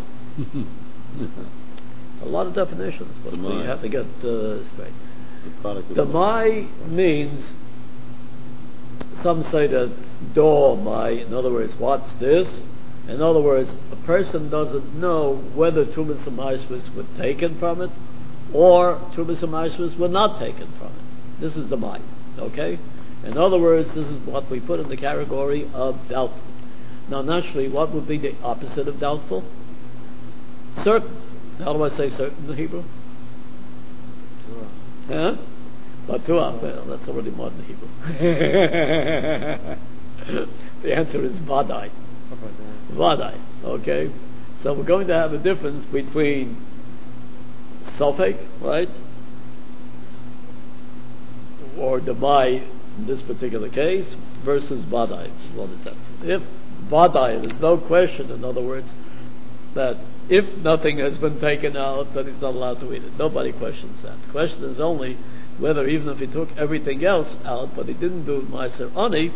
A lot of definitions, but we have to get uh, straight. Demai means, some say that Domai, in other words, what's this? In other words, a person doesn't know whether Trumas and Maasros were taken from it, or Trumas and Maasros were not taken from it. This is the mind, okay? In other words, this is what we put in the category of doubtful. Now, naturally, what would be the opposite of doubtful? Certain. How do I say certain in Hebrew? Huh? Batuah. Well, that's already modern Hebrew. The answer is vadai. Vadai. Okay? So we're going to have a difference between Sophic, right? Or Demai in this particular case versus Vadai. What is that? If Vadai, there's no question, in other words, that if nothing has been taken out, then he's not allowed to eat it. Nobody questions that. The question is only whether even if he took everything else out, but he didn't do Maaser Ani,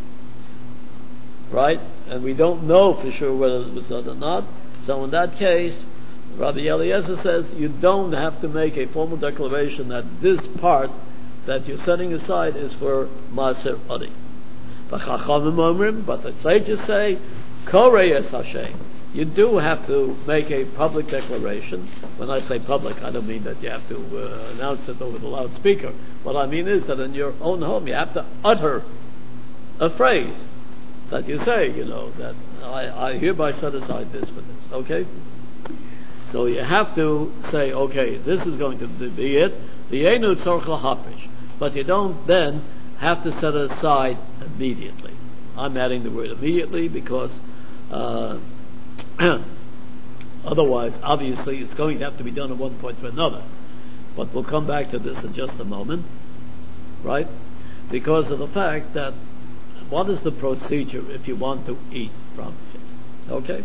right? And we don't know for sure whether it was done or not. So in that case, Rabbi Eliezer says you don't have to make a formal declaration that this part that you're setting aside is for Maaser Ani. But the sages say, Koreyes Hashem. You do have to make a public declaration. When I say public, I don't mean that you have to uh, announce it over the loudspeaker. What I mean is that in your own home you have to utter a phrase that you say, you know, that I, I hereby set aside this for this, okay? So you have to say, okay, this is going to be it, v'yeinu tzorch lahaprish, but you don't then have to set it aside immediately. I'm adding the word immediately because uh, otherwise, obviously, it's going to have to be done at one point or another. But we'll come back to this in just a moment, right? Because of the fact that what is the procedure if you want to eat from it? Okay?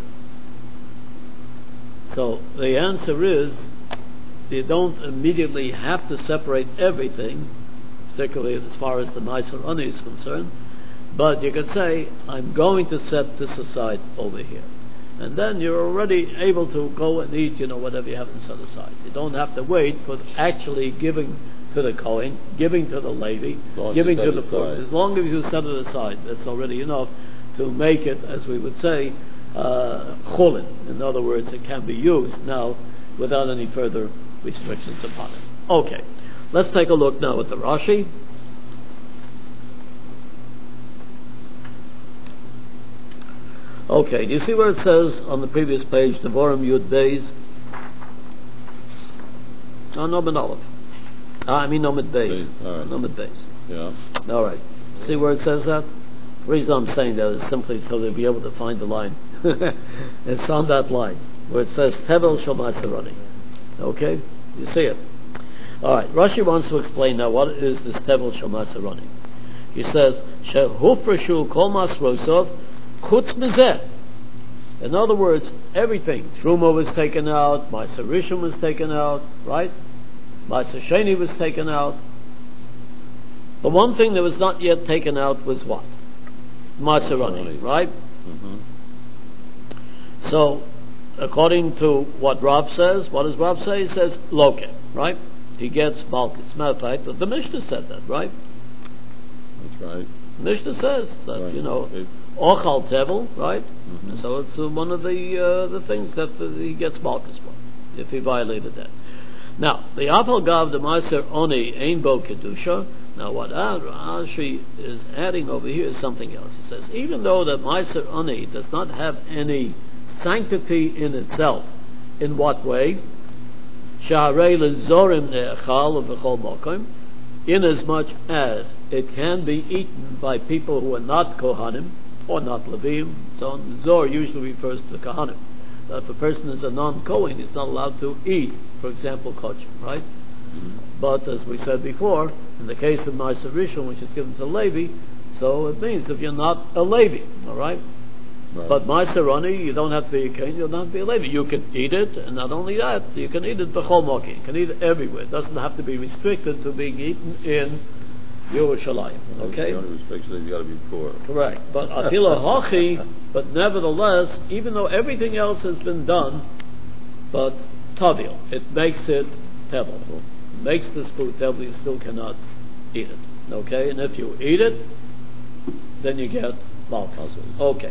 So the answer is you don't immediately have to separate everything, particularly as far as the Meiser Ani is concerned, but you could say, I'm going to set this aside over here. And then you're already able to go and eat, you know, whatever you haven't set aside. You don't have to wait for actually giving to the Kohen, giving to the Levi, giving to the poor. As long as you set it aside, that's already enough to make it, as we would say, uh, chulin. In other words, it can be used now without any further restrictions upon it. Okay, let's take a look now at the Rashi. Okay, do you see where it says on the previous page, Devorim Yud Beis? Oh, no, but Aleph. Ah, I mean Nomad Beis. All right. Nomad Beis. Yeah. All right. See where it says that? The reason I'm saying that is simply so they'll be able to find the line. It's on that line where it says Tevel Shel Ma'aseh. Okay? You see it? All right. Rashi wants to explain now what is this Tevel Shel Ma'aseh. He says, Shehufreshu Kol Masrosov Chutz Mizeh. In other words, everything. Truma was taken out, Ma'aser Rishon was taken out, right? Ma'aser Sheni was taken out. The one thing that was not yet taken out was what? Ma'aser Ani, right? Mm-hmm. So, according to what Rav says, what does Rav say? He says, Loke, right? He gets Malchus. Matter of fact, the Mishnah said that, right? That's right. Mishnah says that, Right. you know, It- Ochal Tevel, right? Mhm. So it's uh, one of the uh, the things that uh, he gets Malchus for, if he violated that. Now, the Apal Gav the Ma'aser Oni Ein Bo Kedusha. Now, what Rashi is adding over here is something else. He says, even though that Ma'aser Oni does not have any sanctity in itself, in what way? Sha'arei lezorim ne'echal v'chol mokim, inasmuch as it can be eaten by people who are not Kohanim, or not Levim, so on. Zor usually refers to the Kohanim. That if a person is a non-Kohen, he's not allowed to eat, for example, kosher, right? Mm-hmm. But as we said before, in the case of Ma'aser Rishon, which is given to Levi, so it means if you're not a Levi, all right? Right. But Ma'aser Ani, you don't have to be a Kohen, you don't have to be a Levi. You can eat it, and not only that, you can eat it b'chol moki. You can eat it everywhere. It doesn't have to be restricted to being eaten in Yerushalayim. Okay? The only restriction is you got to be poor. Correct. But Atila Hachi, but nevertheless, even though everything else has been done, but Tavil, it makes it Tevel. It makes this food Tevel, you still cannot eat it. Okay? And if you eat it, then you get Malchus. Okay.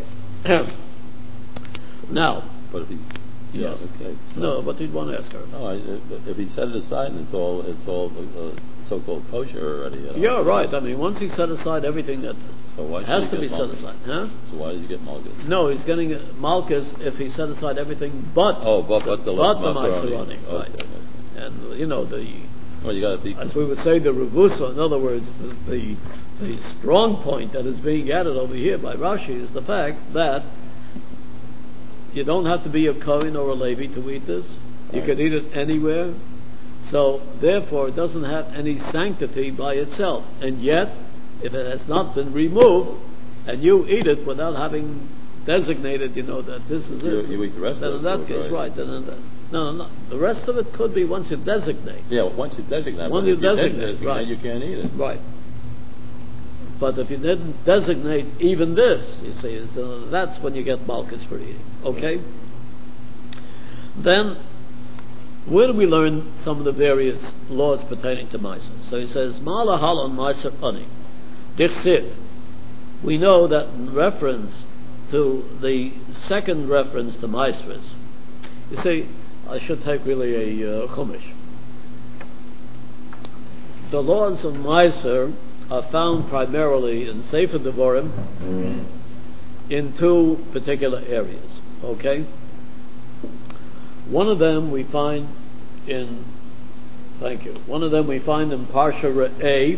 Now, But if he, yeah, yes. okay. So, No, what did you want to ask her? No, I, if he set it aside and it's all, it's all uh, so-called kosher already. You know, Yeah, so- right. I mean, once he set aside everything that's So why should has he to get be set Malchus? aside, huh? So why did you get Malchus? No, he's getting a Malchus if he set aside everything but Oh, but but the but the Maserati. Ma'aser, Okay, right? okay. And you know the, Well, you got to be. as we would say, the revusa. In other words, the, the the strong point that is being added over here by Rashi is the fact that you don't have to be a Kohen or a Levi to eat this. You Right. can eat it anywhere. So therefore, it doesn't have any sanctity by itself. And yet, if it has not been removed, and you eat it without having designated, you know, that this is You- it, you eat the rest then of in it, that right. case, right? Then in that, no, no, no. The rest of it could be once you designate. Yeah, well, once you designate, Once but you if you didn't designate, designate, right. you can't eat it. Right. But if you didn't designate even this, you see, so that's when you get Malchus for eating. Okay? Then, where do we learn some of the various laws pertaining to Ma'aser? So he says, Ma'ala halon Ma'aser ani. Dichsiv. We know that in reference to the second reference to Ma'aseres, you see, I should take really a uh, Chumash. The laws of Ma'aser are found primarily in Sefer Devarim in two particular areas. Okay? One of them we find in, thank you, one of them we find in Parsha Re'eh,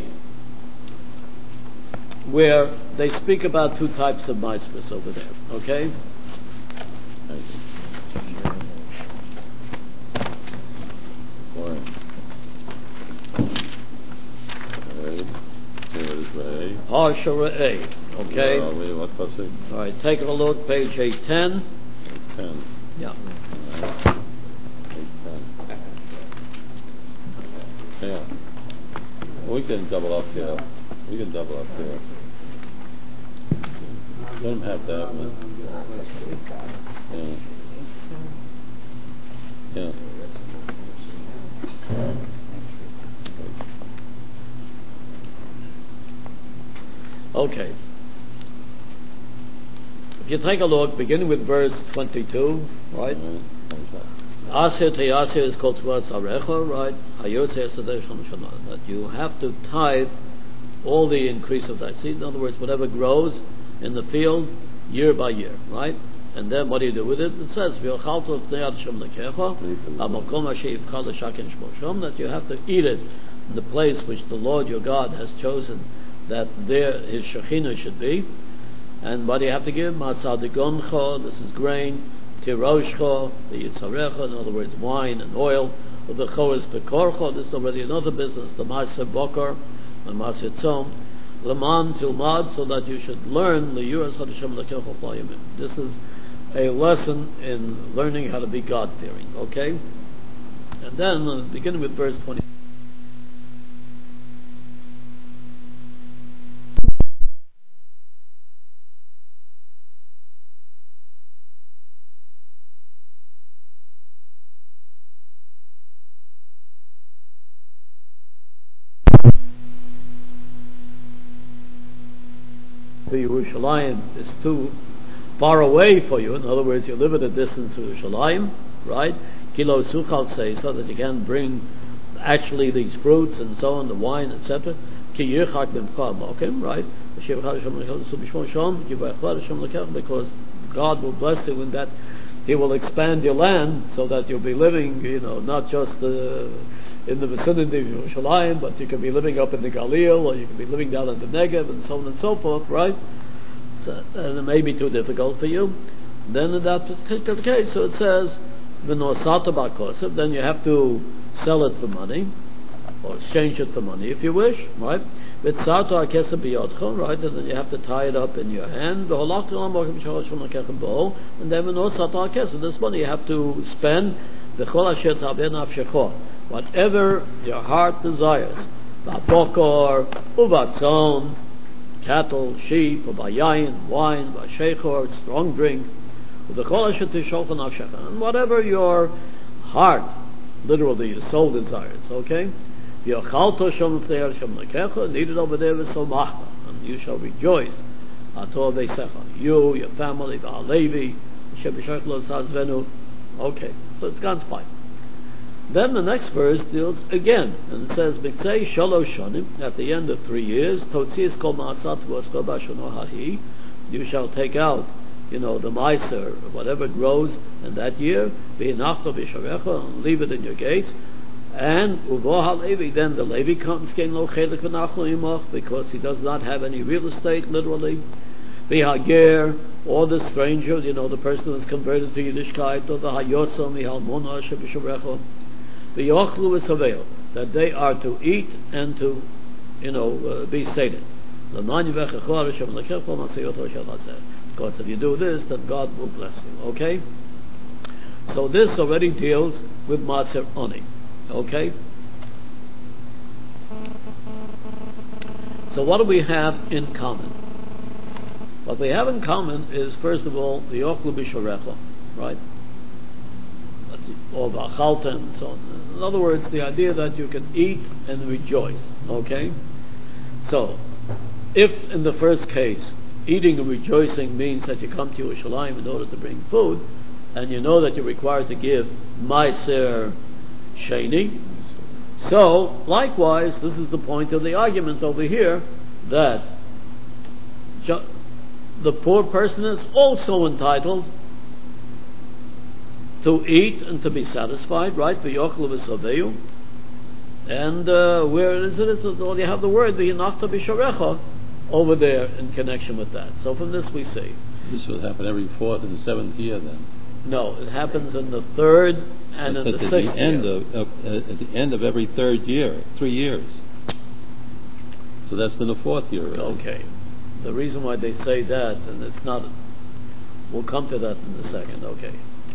where they speak about two types of mitzvahs over there. Okay? Parsha Re'eh. Okay? What pasuk? All right, take a look, page eight ten. Ten. Yeah. Yeah. We can double up here. We can double up here. Let him have that one. Yeah. Yeah. Okay. If you take a look, beginning with verse twenty-two, right? Asir to Yasir is called towards Arecha, right? That you have to tithe all the increase of thy seed. In other words, whatever grows in the field, year by year, right? And then what do you do with it? It says, that you have to eat it in the place which the Lord your God has chosen, that there his Shekhinah should be. And what do you have to give? Matzah degoncha, this is grain. Tiroshcha, the yitzarecha, in other words, wine and oil. The choris pekorcha, this is already another business. The maaser bokar, the maaser tzom. Leman tilmad, so that you should learn the yuras hadashem lekecha flayimim. This is a lesson in learning how to be God-fearing. Okay? And then, uh, beginning with verse twenty. Yerushalayim is too far away for you. In other words, you live at a distance to Yerushalayim, right? Kilo suchal say so that you can bring actually these fruits and so on, the wine, et cetera. Ki yichak b'mcha mokim, right? Because God will bless you in that He will expand your land so that you'll be living, you know, not just uh, in the vicinity of Yerushalayim, but you can be living up in the Galil, or you can be living down in the Negev, and so on and so forth, right? So, and it may be too difficult for you. Then in that particular case, so it says, v'nosata ba'kosef, then you have to sell it for money, or exchange it for money if you wish, right? V'tzata ha'kesef b'yodcha, right? And then you have to tie it up in your hand, and then v'nosata ha'kesef, this money you have to spend, v'chol asher ta'abeh nafshecho, whatever your heart desires, ba'bokor, u'batzon, cattle, sheep, or bayayin, wine, ba'shechor, strong drink, and whatever your heart, literally your soul desires, okay? Eat it over there with somachta, and you shall rejoice. You, your family, Levi, okay, so it's God's fine. Then the next verse deals again, and it says, "B'tzei shalosh shanim." At the end of three years, totzias kol ma'asat v'osko b'shono hahi. You shall take out, you know, the meiser, whatever grows in that year, v'hinachto b'sharecha, and leave it in your gates. And uvo ha'levi, then the Levi comes, kein lo chelik v'nachlo imach, because he does not have any real estate, literally. V'hager, or the stranger, you know, the person who is converted to Yiddishkeit, or the hayosam, v'halmona sheb'sharecha. That they are to eat and to, you know, uh, be sated. Because if you do this, then God will bless you. Okay? So this already deals with Maser Oni. Okay? So what do we have in common? What we have in common is, first of all, the Yochlu B'Sharecha, right? Or Ba'chalta and so on. In other words, the idea that you can eat and rejoice. Okay? So, if in the first case, eating and rejoicing means that you come to Yerushalayim in order to bring food, and you know that you're required to give Meiser Sheni, so likewise, this is the point of the argument over here, that ju- the poor person is also entitled to eat and to be satisfied, right? V'yochel v'soveyu. And uh, where is it? Is it? Well, you have the word v'yinachta b'sharecha over there in connection with that. So from this we see. This will happen every fourth and seventh year then. No, it happens in the third and That's in at the the sixth end year. of, of uh, at the end of every third year, three years. So that's in the fourth year. Right? Okay. The reason why they say that, and it's not, we'll come to that in a second, okay.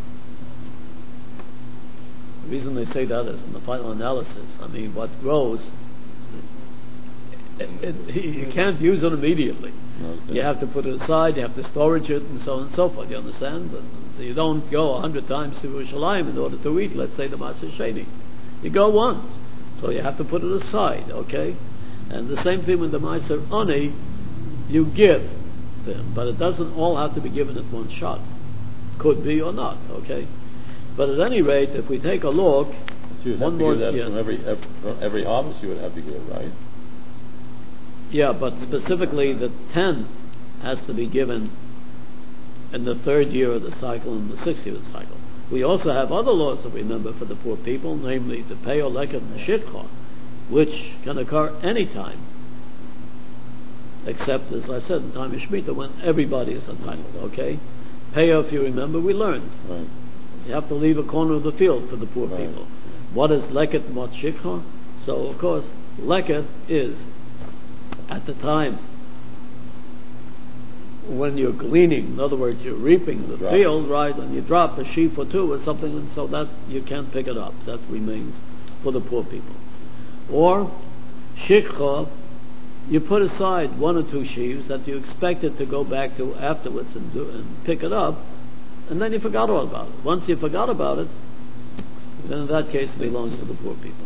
The reason they say that is in the final analysis, I mean, what grows, it, it, you can't use it immediately. Okay. You have to put it aside, you have to storage it, and so on and so forth, you understand? But you don't go a hundred times to Yerushalayim in order to eat, let's say, the Maaseh Sheni. You go once, so you have to put it aside, okay? And the same thing with the Maaser Ani, you give them, but it doesn't all have to be given at one shot. Could be or not, okay? But at any rate, if we take a look, But you would one have to more, give that yes. from every, every from every harvest. You would have to give, right? Yeah, but specifically the ten has to be given in the third year of the cycle and the sixth year of the cycle. We also have other laws to remember for the poor people, namely the Peo, Leket, and the Shikha, which can occur any time, except, as I said, in time of Shemitah, when everybody is entitled, okay? Peo, if you remember, we learned. Right. You have to leave a corner of the field for the poor Right. people. What is Leket and what Shikha? So, of course, Leket is at the time when you're gleaning, in other words, you're reaping the Drop. field, right, and you drop a sheaf or two or something, and so that you can't pick it up. That remains for the poor people. Or Shikha, you put aside one or two sheaves that you expected to go back to afterwards and do and pick it up, and then you forgot all about it. Once you forgot about it, then in that case it belongs to the poor people.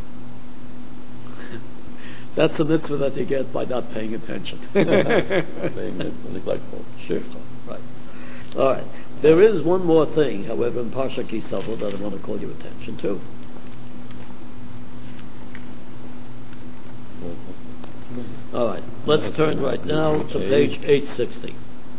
That's a mitzvah that you get by not paying attention. Being neglectful. Shikha, right. All right. There is one more thing, however, in Parsha Kisavo that I want to call your attention to. All right. Let's turn right now to page eight sixty.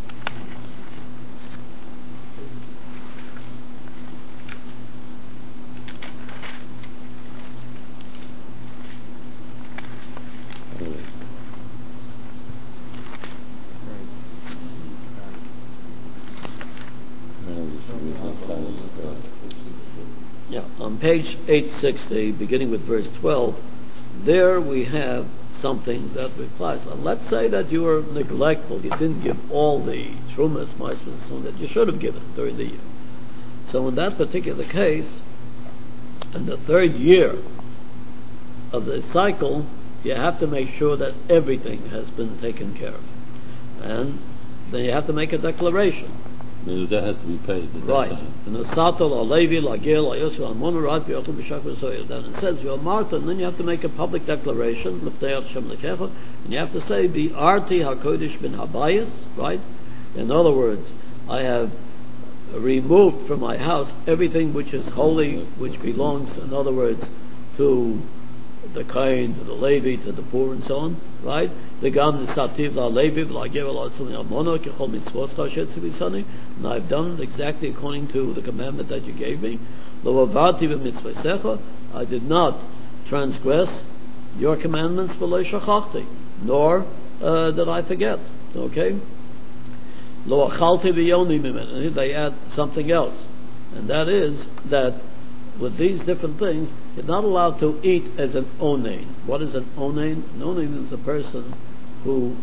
Yeah, on page eight sixty, beginning with verse twelve, there we have something that replies. Now, let's say that you were neglectful, you didn't give all the trumas, maasros, and that you should have given during the year. So in that particular case, in the third year of the cycle, you have to make sure that everything has been taken care of. And then you have to make a declaration. That has to be paid at that Right. time. And the Sato, la Levi, la Gil, la Yosef, la Monorat, B'yotel B'shach V'soyer. Then it says, you're Martha, and then you have to make a public declaration, L'ftei Hashem L'kecha, and you have to say, B'arti HaKodesh bin Habayis, right? In other words, I have removed from my house everything which is holy, which belongs, in other words, to the Kain, to the Levi, to the poor, and so on, right? The Gam Nisativ La Levi, La Geva La Tzuni Amono, Kechol Mitzvot Chashet Tzibisani, and I've done it exactly according to the commandment that you gave me. Lo Avati B'Mitzvah I did not transgress your commandments, V'lo Shachachti, nor uh, did I forget, okay? Lo Achalti V'Yoni Mimen, and they add something else, and that is that with these different things, you're not allowed to eat as an onain. What is an onain? An onain is a person who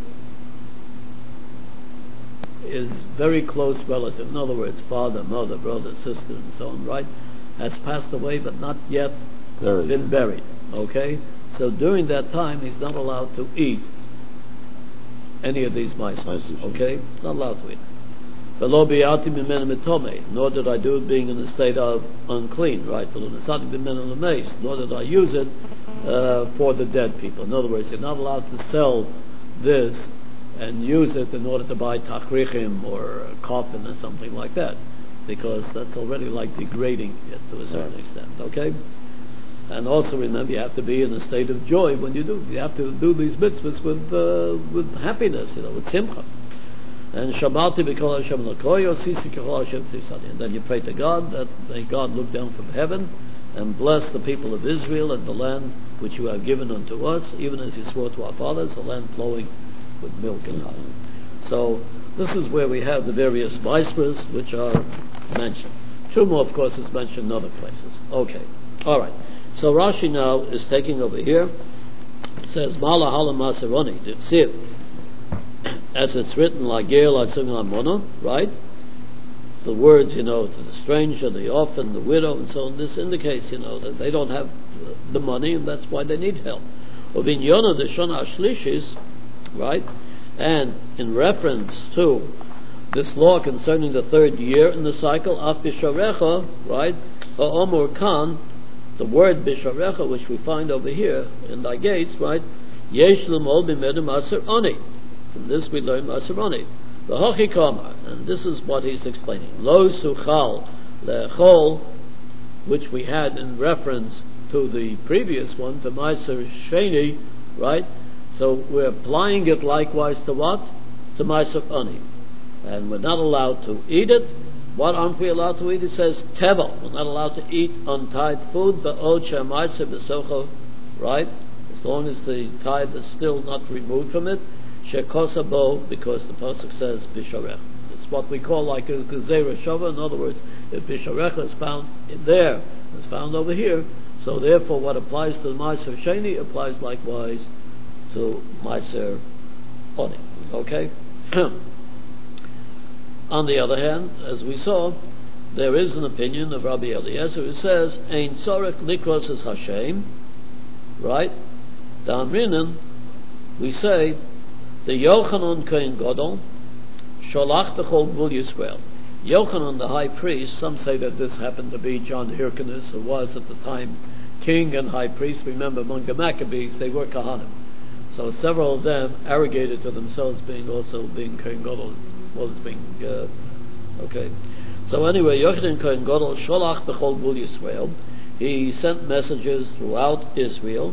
is very close relative. In other words, father, mother, brother, sister, and so on, right? Has passed away but not yet Buried. been buried. Okay? So during that time, he's not allowed to eat any of these mice. Mice, Okay? Not allowed to eat. Nor did I do it being in a state of unclean, right? Nor did I use it uh, for the dead people. In other words, you're not allowed to sell this and use it in order to buy tachrichim or a coffin or something like that, because that's already like degrading it to a certain extent, okay? And also remember, you have to be in a state of joy when you do. You have to do these mitzvahs with uh, with happiness, you know, with simcha. And Shabbat b'kol Hashem l'koyo, sisi k'chol Hashem tzivsani. And then you pray to God that may God look down from heaven and bless the people of Israel and the land which you have given unto us, even as you swore to our fathers, a land flowing with milk and honey. So this is where we have the various viceroys which are mentioned. Truma, of course, is mentioned in other places. Okay, all right. So Rashi now is taking over here. It says Mala Hala Masaroni, the Ksiv, as it's written, like Ger Lasing Lamona, right? The words, you know, to the stranger, the orphan, the widow, and so on. This indicates, you know, that they don't have the money, and that's why they need help. Ovin Yona the Shona Shlishis, right? And in reference to this law concerning the third year in the cycle, Af Bisharecha, right? Ha'omur Kan, the word Bisharecha, which we find over here in thy gates, right? Yesh L'mol B'medem Aser Oni. From this we learn Aser Oni. V'hochi Kamar, and this is what he's explaining. Lo Suchal Le'chol, which we had in reference to the previous one, to Meiser Sheni, right? So we're applying it likewise to what? To Meiser Oni. And we're not allowed to eat it. What aren't we allowed to eat? It says tevel. We're not allowed to eat untied food, ba'od she'maiser b'socho, right? As long as the tithe is still not removed from it. She'kosabo, because the pasuk says bisharech. It's what we call like a gezerah shava. In other words, if bisharech is found in there, it's found over here. So therefore, what applies to the maiser sheni applies likewise to maiser oni. Okay. On the other hand, as we saw, there is an opinion of Rabbi Eliezer who says, Ein tzorech likros es Hashem, right? Down Rinan, we say, the Yochanan Kohen Gadol, Sholach b'chol Gvul Yisrael. Yochanan, the high priest, some say that this happened to be John Hyrcanus, who was at the time king and high priest. Remember, among the Maccabees, they were Kahanim. So several of them arrogated to themselves being also being Kohen Gadol, was being, uh, okay. So anyway, Yochanan Kohen Gadol, Sholach b'chol Gvul Yisrael, he sent messages throughout Israel,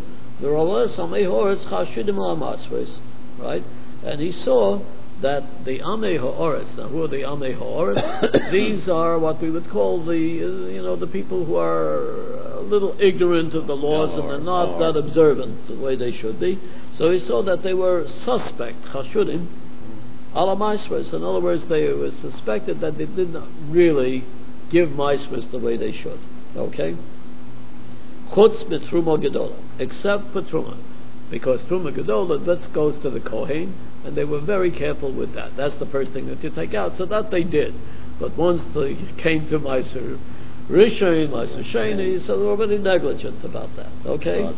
right? And he saw that the Amei Ha'oretz, now who are the Amei Ha'oretz? These are what we would call the, uh, you know, the people who are a little ignorant of the laws and they're not that observant the way they should be. So he saw that they were suspect, Chashudim, ala Maisros. In other words, they were suspected that they did not really give Maisros the way they should. Okay? Chutz b'truma gedola, except for truma. Because Truma Gedola, that goes to the Kohen, and they were very careful with that. That's the first thing that you take out. So that they did. But once they came to Meiser Rishon, Meiser Sheni, so they were very negligent about that. Okay?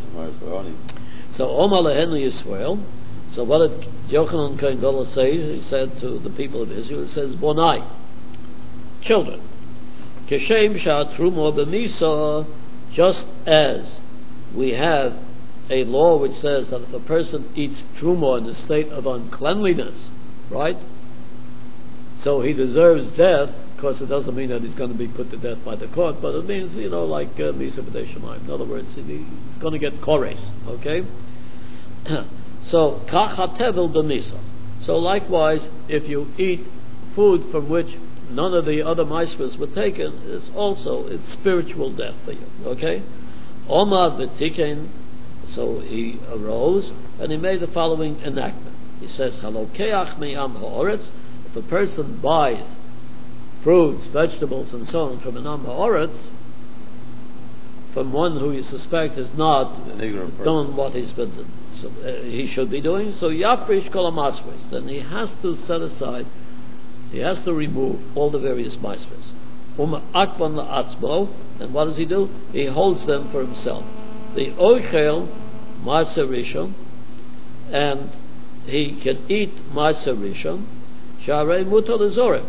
So Omar Lehen Yisrael. So what did Yochanan Kohen Gadol say? He said to the people of Israel, he says, Bonai, children, Keshem Shah Truma B'misa, just as we have a law which says that if a person eats truma in a state of uncleanliness, right? So he deserves death. Of course, it doesn't mean that he's going to be put to death by the court, but it means, you know, like Misa B'dei Shemayim. In other words, he's going to get kores, okay? So, kach hatevel b'misa. So likewise, if you eat food from which none of the other maisvahs were taken, it's also, it's spiritual death for you, okay? Omar v'tikein. So he arose and he made the following enactment. He says, Halokeach me'am ha'oretz, if a person buys fruits, vegetables, and so on from an am ha'oretz, from one who you suspect has not done what he's been, so, uh, he should be doing, so yafrish kol ha'masvos, then he has to set aside, he has to remove all the various masvos. Uma akban la'atzbo, and what does he do? He holds them for himself. The oichel matzah rishon, and he can eat matzah rishon, sharei mutar lezorim.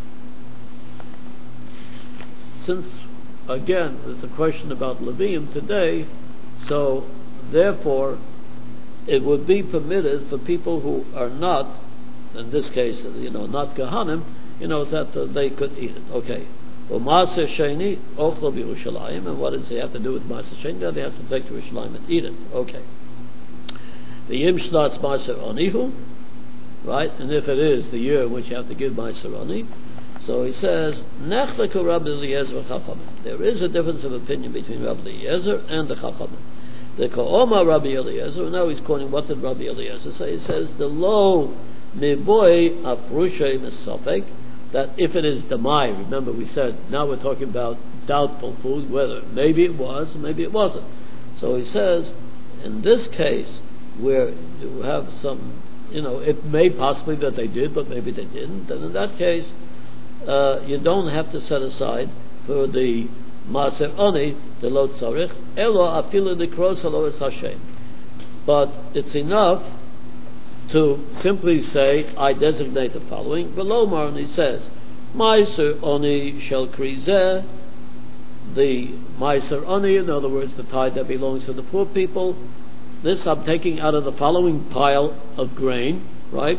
Since again there's a question about Levium today, so therefore it would be permitted for people who are not, in this case, you know, not Kohanim, you know, that uh, they could eat it. Okay. Well, Maser Sheni, Ochlo B'Yerushalayim, and what does he have to do with Maser Sheni? That he has to take to Yerushalayim and eat it. Okay. The Yim Shnatz Maser Onihu, right? And if it is the year in which you have to give Maser Oni, so he says, Nechleku Rabbi Eliezer Chachamim. There is a difference of opinion between Rabbi Eliezer and the Chachamim. The Ka'oma Rabbi Eliezer, now he's quoting what did Rabbi Eliezer say? He says, the lo miboy afrushay misafek, that if it is damai, remember we said, now we're talking about doubtful food, whether maybe it was, maybe it wasn't. So he says, in this case, where you have some, you know, it may possibly that they did, but maybe they didn't, then in that case, uh, you don't have to set aside for the Maser Oni, the Lo Tzarich, Elo Afilu Nikros Alo Es Hashem. But it's enough to simply say, I designate the following. Below Marni says, Maser Oni Shel Krizeh, the Maser Oni, in other words, the tithe that belongs to the poor people. This I'm taking out of the following pile of grain, right?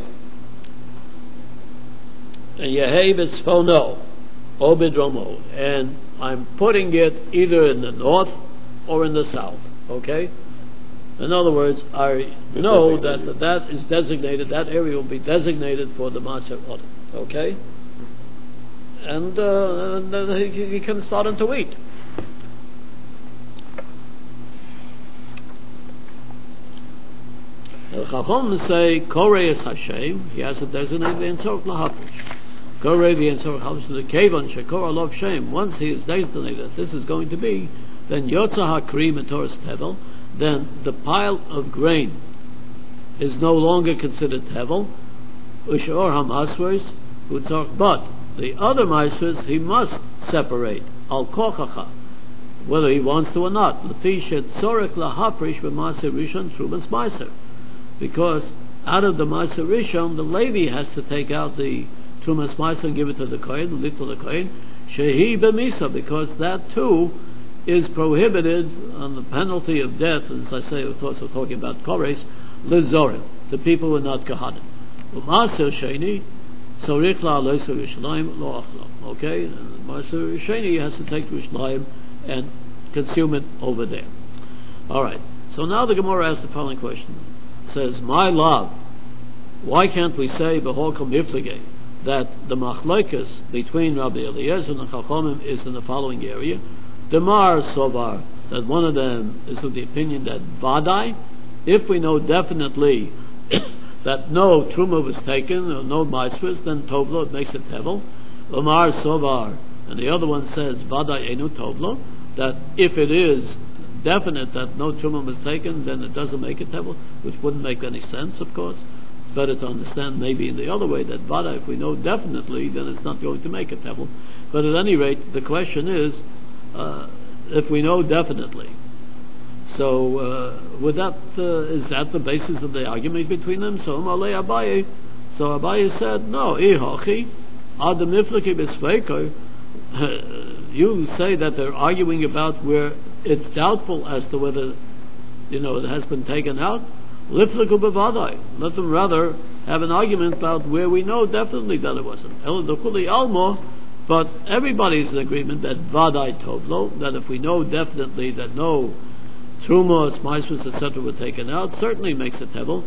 And Yehev Etzfono, Obidromo, and I'm putting it either in the north or in the south, okay? In other words, I know that that is designated, that area will be designated for the Maser Oni, okay? And, uh, and uh, he, he can start on to eat. The Chacham say, Korei is Hashem, he has to designate the Entzork Lahafish. Korei the Entzork Lahafish to the Kevan, Shekor Alov Shem. Once he is designated that this is going to be, then Yotza HaKri Metoras Tevel, then the pile of grain is no longer considered Tevel, Ushor HaMasvers, Utzork, but the other Masvers he must separate, Al Kochacha, whether he wants to or not. Lefishet Tzorek Lahafish B'Maser Rishon Trumas Meiser. Because out of the Maser Rishon, the Levi has to take out the Trumas Meiser and give it to the Kohen, little the Kohen, Shehi B'Misa, because that too is prohibited on the penalty of death, as I say, of course we're talking about Kores, Lezorim, the people who are not Kohanim. Maser Sheni, Sorich La Leser Yerushalayim Lo Achlo. Okay? And Maser Sheni has to take Yerushalayim and consume it over there. Alright, so now the Gemara asks the following question. Says, my love, why can't we say Beholkom Miflige that the machlokes between Rabbi Eliezer and the Chachamim is in the following area? Demar Sovar, that one of them is of the opinion that Vadai, if we know definitely that no Truma was taken or no Maisvers, then Tovlo, it makes it Tevel. Lamar Sovar, and the other one says Vadai Enu Tovlo, that if it is definite that no Truma was taken, then it doesn't make it Tevel, which wouldn't make any sense, of course. It's better to understand maybe in the other way that Vada, if we know definitely, then it's not going to make it Tevel. But at any rate, the question is, uh, if we know definitely. So, uh, with that, uh, is that the basis of the argument between them? So, Malay Abaye, so Abaye said, no, Ihachi, Adam Iflaki Besveiko, you say that they're arguing about where it's doubtful as to whether, you know, it has been taken out. Let them rather have an argument about where we know definitely that it wasn't. But everybody's in agreement that Vadai Tovlo, that if we know definitely that no Trumos, Maisvus, et cetera were taken out, certainly makes it Tevel.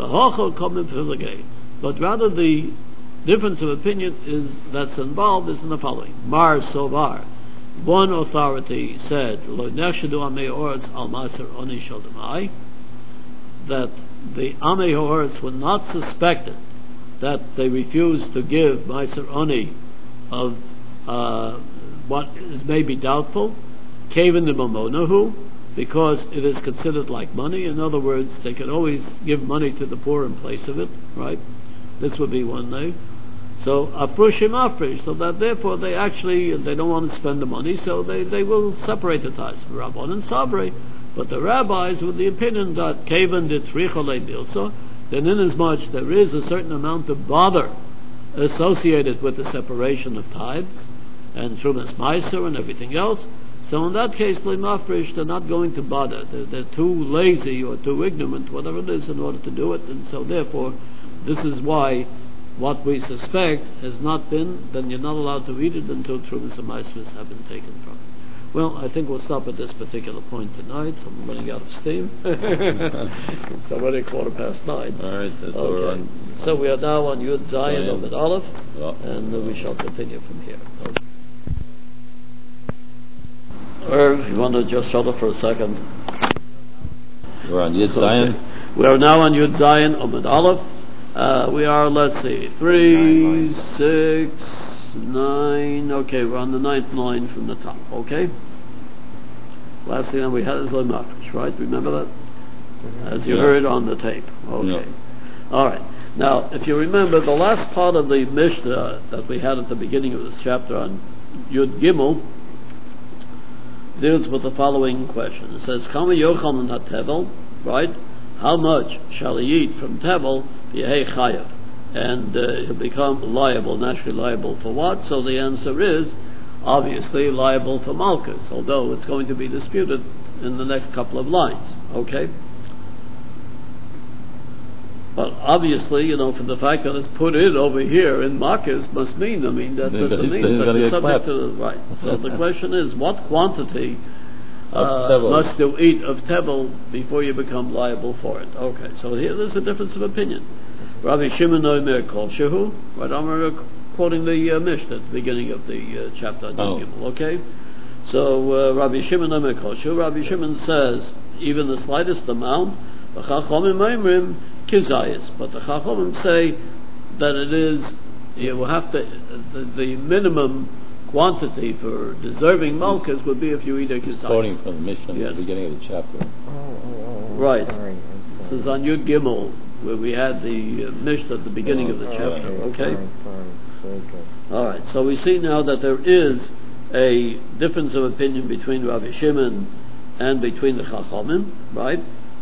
But rather the difference of opinion is that's involved is in the following. Mar Sovar. One authority said, Lo nechshadu amei haaretz al maser oni shel demai, that the amei haaretz were not suspected that they refused to give maser oni of uh, what is maybe doubtful, kaven de mamonahu, because it is considered like money. In other words, they could always give money to the poor in place of it, right? This would be one name. So afrushim afrish, so that therefore they actually they don't want to spend the money, so they, they will separate the tithes from Rabban and Sabre. But the rabbis with the opinion that kaven de trichole bilso, then inasmuch there is a certain amount of bother associated with the separation of tithes and trumas meiser and everything else, so in that case limafrish, they're not going to bother. They're, they're too lazy or too ignorant, whatever it is, in order to do it, and so therefore this is why what we suspect has not been, then you're not allowed to eat it until Trumas and Maasros have been taken from it. Well, I think we'll stop at this particular point tonight. I'm running out of steam. It's already quarter past nine. All right, that's okay. all right. So we are now on Yud Zion Zion. Amud Aleph, Yeah. and uh, we shall continue from here. Okay. Or if you want to just shut up for a second. We're on Yud Zion. Okay. We are now on Yud Zion Amud Aleph. Uh, we are, let's see, three, six, nine. Okay, we're on the ninth line from the top. Okay. Last thing that we had is Lemafresh, right? Remember that? As you Yeah. heard on the tape. Okay. Yeah. All right. Now, if you remember, the last part of the Mishnah that we had at the beginning of this chapter on Yud Gimel deals with the following question. It says, Kama yochal min hatevel, right? How much shall he eat from tevel, v'yehei chayav? And uh, he'll become liable, naturally liable for what? So the answer is, obviously, liable for malchus, although it's going to be disputed in the next couple of lines. Okay? But obviously, you know, from the fact that it's put in over here in malchus must mean, I mean, that He's that gonna- means he's that gonna the get subject clapped. to the, right. So the question is, what quantity Of uh, tevel. must you eat of tevel before you become liable for it? Okay, so here there's a difference of opinion. Rabbi Shimon Omer Kol Shehu, right? I'm quoting the uh, Mishnah at the beginning of the uh, chapter on Oh. Yud Gimel, okay? So uh, Rabbi Shimon Omer Kol Shehu, Rabbi Shimon says, even the slightest amount, the Chachomim Oimrim Kizayis, but the Chachomim say that it is, you will have to, the, the minimum quantity for deserving malchus would be if you eat a kizayis. Quoting from the Mishnah Yes. at the beginning of the chapter. Oh, oh, oh, Right. Sorry, I'm sorry. This is on Yud Gimel, where we had the uh, Mishnah at the beginning of the Oh, chapter, okay? Fine, fine. Very good. All right, so we see now that there is a difference of opinion between Rabbi Shimon and between the Chachamim, right?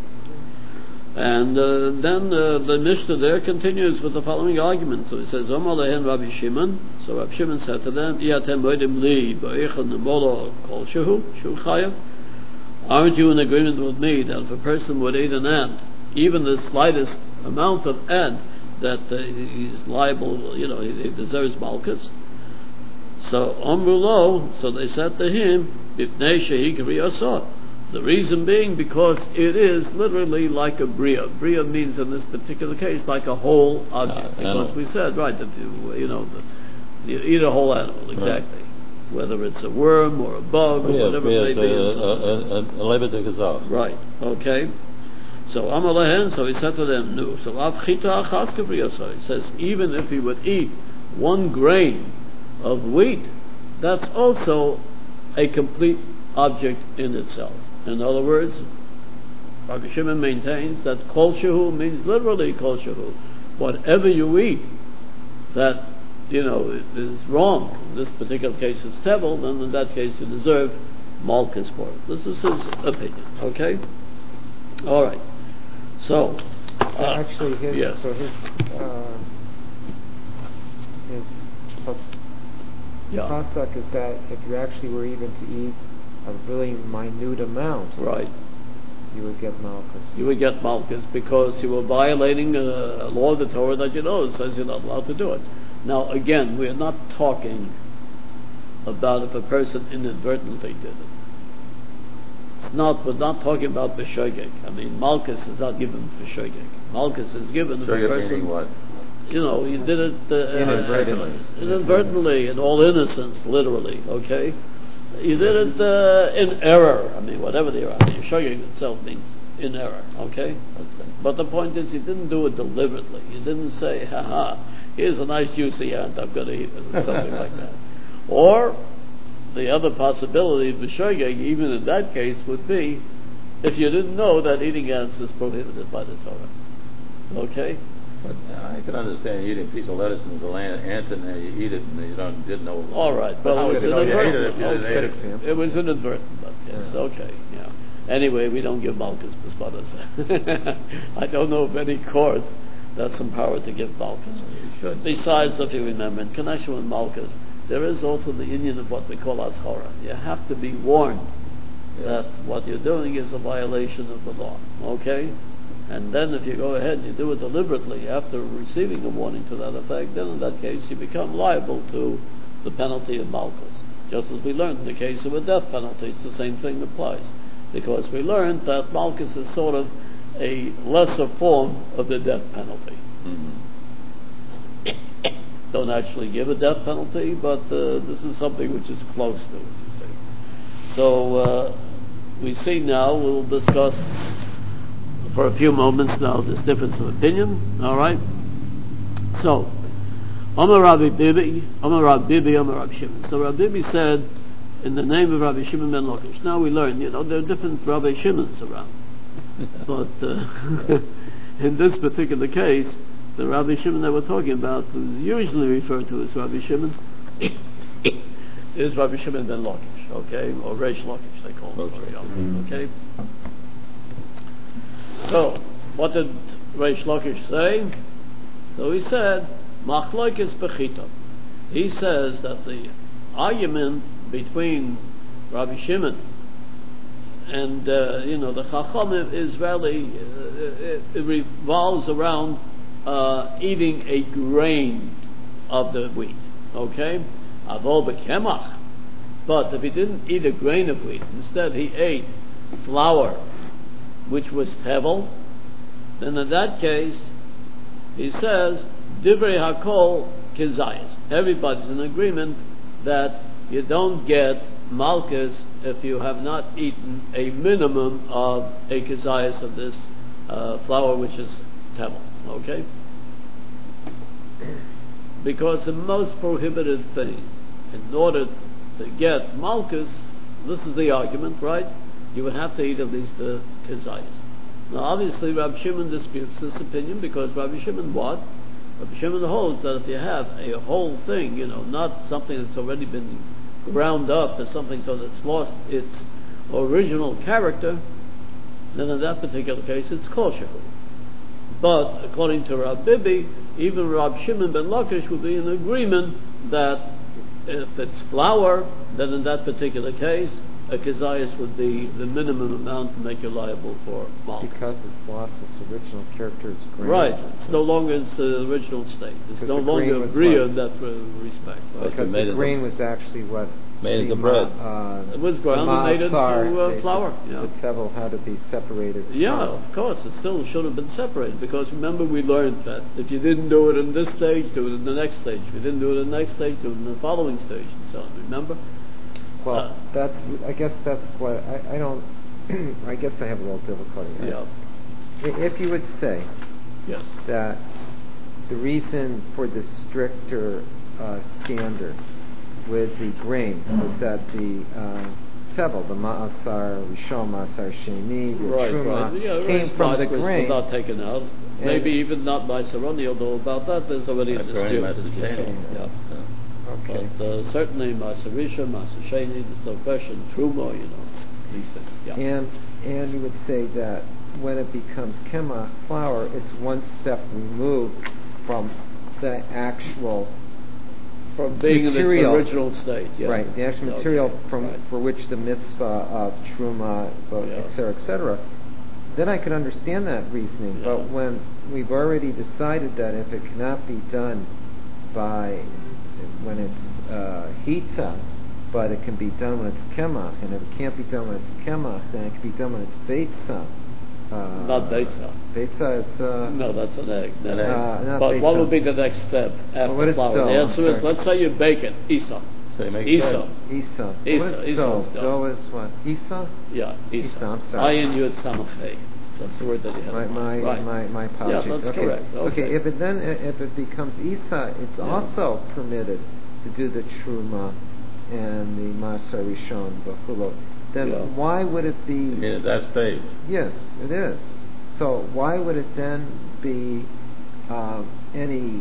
And uh, then uh, the Mishnah there continues with the following argument. So it says, Omar lehen Rabbi Shimon. So Rabbi Shimon said to them, Iatem moedim li ba'echad nemolo kol shehu, shehu chayav. Aren't you in agreement with me that if a person would eat an ant, even the slightest amount of ant, that uh, he's liable, you know, he, he deserves malchus? So Omru lo, so they said to him, Bipnei shehi kri asot. The reason being because it is literally like a bria. Bria means in this particular case like a whole object. Uh, because animal. we said, right, that you, you know, the, you eat a whole animal, exactly. Right. Whether it's a worm or a bug or Yeah, whatever yeah, it may be. and so on. a, a, a, a lebetek is Right, okay. So Amalehen, so he said to them, no. So Avchita Achaska Briyasa. He says, even if he would eat one grain of wheat, that's also a complete object in itself. In other words, Rabbi Shimon maintains that kol shehu means literally kol shehu. Whatever you eat that, you know, is wrong, in this particular case it's tevel, then in that case you deserve malchus for it. This is his opinion, okay? All right. So, So uh, actually, his yes. so his uh, his pas- yeah, pasuk is that if you actually were even to eat a really minute amount, right. you would get malchus. You would get malchus because you were violating a, a law of the Torah that you know it says you're not allowed to do it. Now, again, we are not talking about if a person inadvertently did it. It's not. We're not talking about b'shogeg. I mean, malchus is not given for shogeg. Malchus is given if So a you're person, meaning what? you know, you did it uh, Inadvertently. inadvertently, in all innocence, literally. Okay, you did it uh, in error. I mean, whatever the error. I mean, shogeg itself means in error. Okay, Okay. but the point is, you didn't do it deliberately. You didn't say, "Ha ha, here's a nice juicy ant. I'm going to eat it," or something like that. Or the other possibility of b'shogeg, even in that case, would be if you didn't know that eating ants is prohibited by the Torah. Okay? But uh, I can understand eating a piece of lettuce and there's a lan- ant in there, you eat it and you don't, didn't know. All right. But Well, how it was would you know you ate it inadvertent. if you didn't Okay. eat it? example. It was inadvertent, but yes, Yeah. okay, yeah. Anyway, we don't give malchus b'spadas. I don't know of any court that's empowered to give malchus. You should. Besides, if you remember, in connection with malchus, there is also the union of what we call ashara. You have to be warned Yeah. that what you're doing is a violation of the law. Okay? and then if you go ahead and you do it deliberately after receiving a warning to that effect, then in that case you become liable to the penalty of malchus. Just as we learned in the case of a death penalty, it's the same thing applies. Because we learned that malchus is sort of a lesser form of the death penalty. Mm-hmm. Don't actually give a death penalty, but uh, this is something which is close to it, you see. So uh, we see now, we'll discuss for a few moments now this difference of opinion, all right? So, Amar Rabbi Bibi, Amar Rabbi Bibi, Amar Rabbi Shimon. So Rabbi Bibi said, in the name of Rabbi Shimon ben Lakish. Now we learn, you know, there are different Rabbi Shimons around. But uh, in this particular case, the Rabbi Shimon that we're talking about, who's usually referred to as Rabbi Shimon, is Rabbi Shimon ben Lakish, okay? Or Reish Lakish, they call him. Very often, okay? So, what did Reish Lakish say? So he said, Machloikis Bechita. He says that the argument between Rabbi Shimon and uh, you know the Chachamim is really uh, it, it revolves around uh, eating a grain of the wheat. Okay, avol bekemach. But if he didn't eat a grain of wheat, instead he ate flour, which was tevel, then in that case he says divrei hakol kezayis. Everybody's in agreement that you don't get malchus if you have not eaten a minimum of a kezayis of this uh, flour, which is tevel. Okay? Because the most prohibited things, in order to get malchus, this is the argument, right? You would have to eat at least the kezayis. Now, obviously, Rabbi Shimon disputes this opinion because Rabbi Shimon what? Rabbi Shimon holds that if you have a whole thing, you know, not something that's already been ground up as something so that it's lost its original character, then in that particular case it's kosher. But according to Rabbi Bibi, even Rabbi Shimon ben Lakish would be in agreement that if it's flour, then in that particular case a kezayis would be the minimum amount to make you liable for malchus. Because it's lost its original character as grain. Right. It's no longer its uh, original state. It's no longer bria in that uh, respect. Right? Because the grain was actually what made the into bread. Ma, uh, it was ground and made into uh, flour. Yeah. The tevel had to be separated. Yeah, of course. It still should have been separated because remember we learned that if you didn't do it in this stage, do it in the next stage. If you didn't do it in the next stage, do it in the following stage, and so on. Remember? Well, uh, that's. I guess that's what I, I don't. I guess I have a little difficulty. Yeah. If you would say, yes, that the reason for the stricter uh, standard with the grain was that the uh, tevel, the ma'asar rishon, ma'asar sheni, the right, truma right. Yeah, came from the grain. Was not taken out. Maybe even not by Saroni, although about that there's already a dispute. Yeah. Okay. But uh, certainly Masarisha, Masasheni, there's no question, Truma, you know, these things. Yeah. And and you would say that when it becomes kemach flour, it's one step removed from the actual from being material, in its original state. Yeah. Right, the actual okay. material from right. for which the mitzvah of truma, yeah. et cetera, et cetera. Then I could understand that reasoning. Yeah. But when we've already decided that if it cannot be done by when it's uh, hita, but it can be done when it's kemach, and if it can't be done when it's kemach, then it can be done when it's beitza. Uh, not beitza. Beitza is uh, no, that's an egg. An egg. Uh, but beitza. What would be the next step after well, flour? Dough? The answer is, let's say you bake it, isa. So you make isa. Isa. Isa. What is Isa dough? is dough. Dough is what? Isa. Yeah, isa. Isa. I'm sorry. Ayin yud samachay. That's the word that you have. My my, right. my my apologies. Yeah, that's okay. correct. Okay. okay. If it then if it becomes isa, it's yeah. also permitted to do the truma and the masar rishon b'chulo. Then yeah. why would it be? Yeah, at that stage. Yes, it is. So why would it then be uh, any?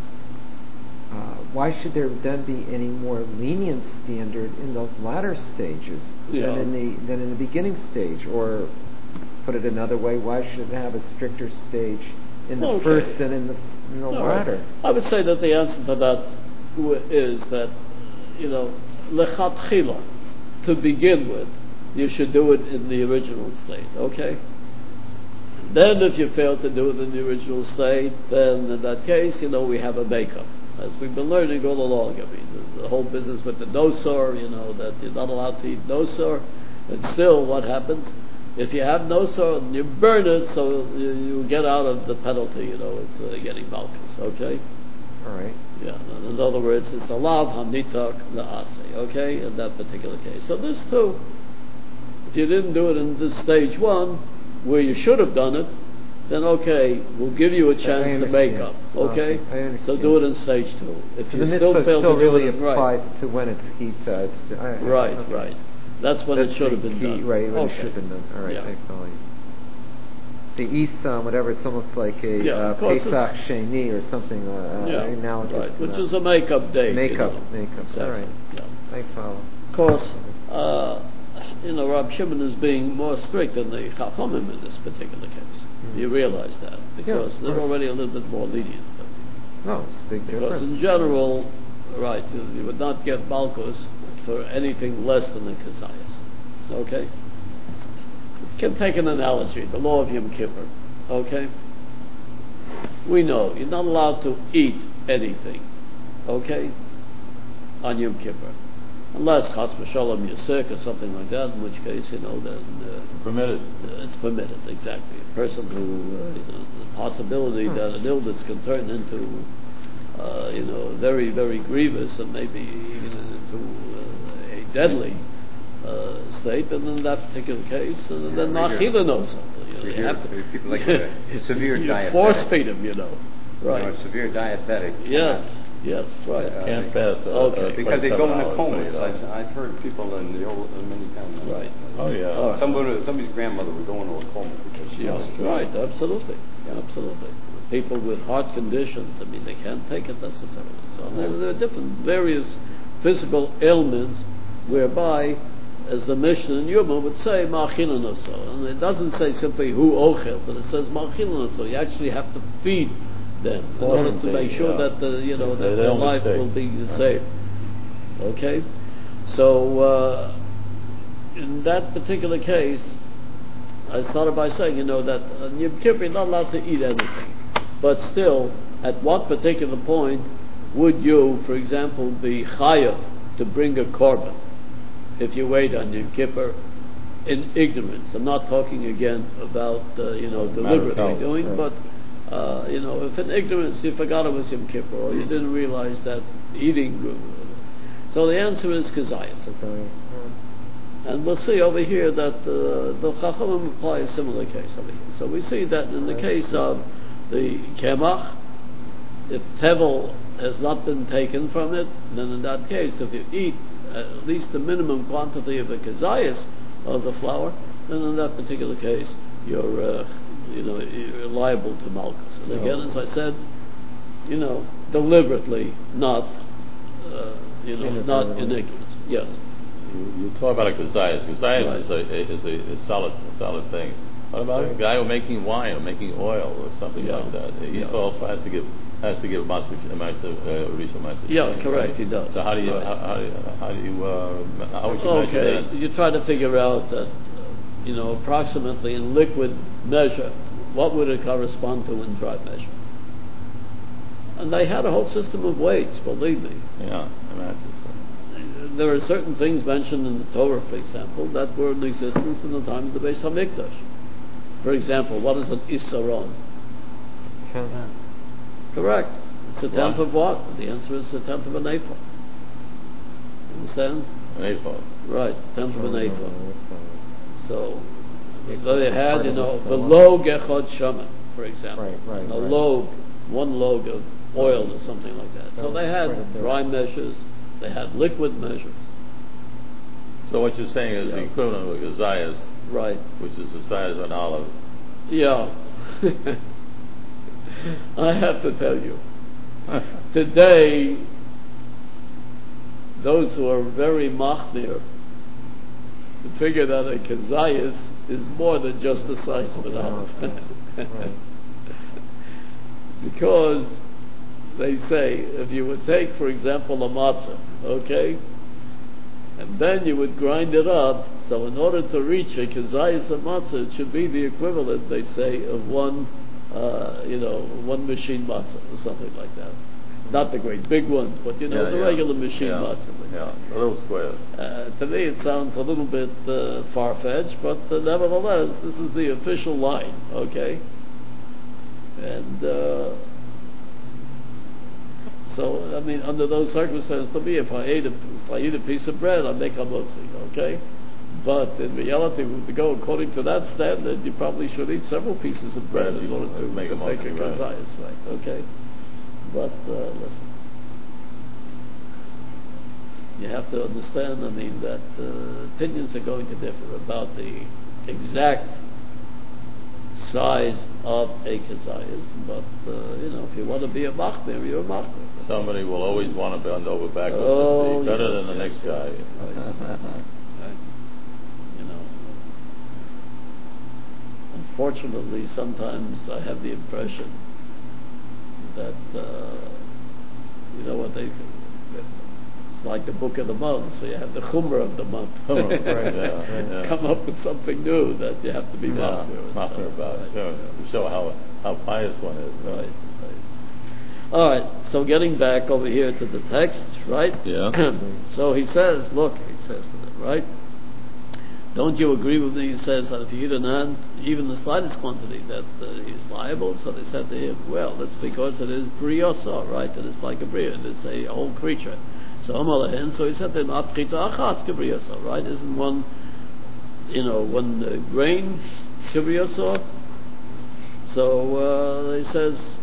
Uh, why should there then be any more lenient standard in those latter stages yeah. than in the than in the beginning stage? Or put it another way, why should it have a stricter stage in the okay. first than in the, in the latter? I would say that the answer to that is that, you know, lechatchila, to begin with, you should do it in the original state, okay? Then if you fail to do it in the original state, then in that case, you know, we have a makeup. As we've been learning all along, I mean, the, the whole business with the nosor, you know, that you're not allowed to eat nosor, and still what happens? If you have nosor and you burn it, so you, you get out of the penalty, you know, of uh, getting malchus, okay? All right. Yeah, in other words, it's a lav hanitak la'ase, okay, in that particular case. So this too, if you didn't do it in this stage one, where you should have done it, then okay, we'll give you a chance to make up, okay? I understand. So do it in stage two. If So you the still mitzvah fail still to do really it applies right, to when it's hita. It's, I, I- right, okay. right. That's when That's it should have the been key, done. Right, when okay. it should have been done. All right, Yeah. I follow you. The Isam, whatever, it's almost like a Yeah, uh, of course Pesach it's- Sheni or something uh, Yeah, analogous right, to which that. is a make-up day. Make-up, you know. make-up. Exactly. All right. Yeah. I follow. Of course, uh, you know, Rab Shimon is being more strict than the Chachamim in this particular case. Mm. You realize that because Yeah, they're right. already a little bit more lenient. No, it's a big Because difference. in general, right, you, you would not get Malkus for anything less than a Kazayas. Okay? You can take an analogy, the law of Yom Kippur. Okay? We know you're not allowed to eat anything. Okay? On Yom Kippur. Unless Chas v'Shalom you're sick or something like that, in which case, you know, then uh, Permitted. uh, it's permitted, exactly. A person who, uh, you know, there's a possibility that an illness can turn into, uh, you know, very, very grievous and maybe even into uh, a deadly uh, state, and in that particular case, uh, then Yeah, Nachila knows something. You know, We you hear have to, people like a severe you diabetic. force feed him, you know. Right. You know, a severe diabetic. Yes, yes, right. Uh, Can't pass that. Okay. Because they go into twenty-seven comas. hours, I've, I've heard people in the old, uh, many times. Right. Oh, yeah. All right. Somebody, somebody's grandmother would go into a coma because she Yes, was right, absolutely, absolutely. People with heart conditions, I mean, they can't take it necessarily. So there, there are different, various physical ailments whereby, as the Mishnah in Yuma would say, ma'achilanoso. And it doesn't say simply hu ochel, but it says ma'achilanoso. You actually have to feed them in order to make sure Yeah. that the, you know, They- that they their don't get life sick. will be saved. Okay? So, uh, in that particular case, I started by saying, you know, that on Yom Kippur you're not allowed to eat anything. But still, at what particular point would you, for example, be chayav to bring a korban if you wait on Yom Kippur in ignorance? I'm not talking again about, uh, you know, deliberately health, doing, right. but, uh, you know, if in ignorance you forgot it was Yom Kippur or you didn't realize that eating. Uh, so the answer is kazayas. So, uh, And we'll see over here that uh, the Chachamim apply a similar case over here. So we see that in the Right. case of the Kemach, if Tevel has not been taken from it, then in that case, if you eat at least the minimum quantity of a kazayas of the flour, then in that particular case, you're, uh, you know, you're liable to malchus. And again, as I said, you know, deliberately, not, uh, you know, not in ignorance. Yes. You, you talk about a kazayas. Kazayas Right. is a is a, is solid a solid thing. What about a guy who making wine or making oil or something Yeah. like that? He Yeah. also has to give has to give master master uh, Rishon master. Yeah, Sheni, correct, right? he does. So how do you Right. how, how do you how do you uh, how would you measure Okay, that? you try to figure out that, you know, approximately in liquid measure, what would it correspond to in dry measure? And they had a whole system of weights, believe me. Yeah, imagine. So. There are certain things mentioned in the Torah, for example, that were in existence in the time of the Beis Hamikdash. For example, what is an isaron? tenth. Correct. It's a tenth One. of what? The answer is a tenth of an ephah. Understand? An eighth-fold. Right, tenth of an Oh, ephah. no, no, So, It so they was had, part you of the know, the salon. log echad shaman, for example. Right, right, And a right. log, one log of oil or something like that. That So was they had right there. dry measures, they had liquid measures. So what you're saying is the Yeah. equivalent of a kazayas, Right. which is the size of an olive. Yeah. I have to tell you, today, those who are very machmir figure that a kazayas is more than just the size of an olive. Right. Because they say, if you would take, for example, a matzah, okay, and then you would grind it up So in order to reach a kizayis of matzah, it should be the equivalent, they say, of one, uh, you know, one machine matzah or something like that. Not the great big ones, but you know, Yeah, the yeah. regular machine Yeah, matzah. yeah, the little squares. Uh, to me, it sounds a little bit uh, far-fetched, but uh, nevertheless, this is the official line, okay? And uh, so, I mean, under those circumstances, to me, if I ate a, if I eat a piece of bread, I make a motzi, okay? But in reality, to go according to that standard, you probably should eat several pieces of bread in order to Make to a make a motzi, right. kazayas, right? Okay, but uh, listen, you have to understand. I mean, that uh, opinions are going to differ about the exact size of a kazayas, but uh, you know, if you want to be a machmir, you're a machmir. Somebody will always want to bend over backwards Oh, and be better yes, than the yes, next yes, guy. yes, right. Right. You know, unfortunately, sometimes I have the impression that uh, you know what they. It's like the book of the month, so you have the chumrah of the month. Right, yeah, yeah. Come up with something new that you have to be Yeah, machmir. machmir about, Right, sure. yeah. To show how how pious one is. Right, right. All right, so getting back over here to the text, right? Yeah. So he says, look, he says to them, right? Don't you agree with me? He says that if you eat an ant, even the slightest quantity, that uh, he's liable. So they said to him, well, that's because it is briosa, right? And it's like a bria, it is a whole creature. So Amalahin, so he said to him, Apchita achatz kebriosa, right? Isn't one, you know, one uh, grain kebriosa? So uh, he says,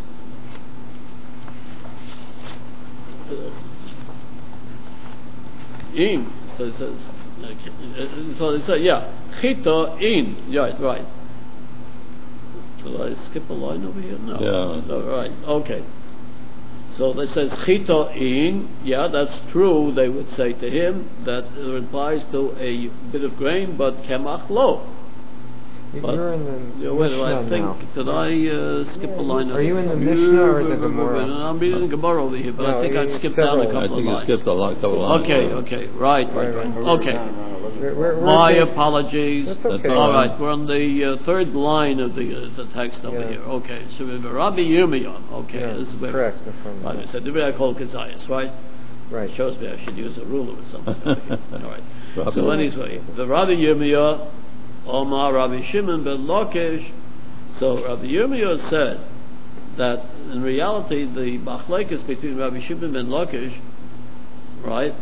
in. So he says, uh, so he said, yeah, chita in. Right, right. Did I skip a line over here? No. Yeah. No, right. Okay. So they says chita in. Yeah, that's true. They would say to him that it implies to a bit of grain, but kemach lo. But, You're in the yeah, wait, do I Mishnah think, now. did I uh, skip Yeah, a line? are you in the Mishnah or the Gemara? I'm reading the Gemara over here, but No, I think I you- skipped down a several. I couple think of you lines. skipped a lot, couple lines. Okay, okay, right, right, Right, right. right. Okay. We're, we're, we're My just- apologies. That's okay. That's All right, we're on the uh, third line of the uh, the text over Yeah. here. Okay, so we have Rabbi Yirmiyah. Okay, Yeah, this is where. correct. From- Right, I said the way I call Kazayas, right? Right. Shows me I should use a ruler or something. over here. All right. Rabbi- So anyway, the Rabbi Yirmiyah, Omar Rabbi Shimon ben Lakish. So Rabbi Yirmiyah said that in reality the machlekes between Rabbi Shimon ben Lakish, right,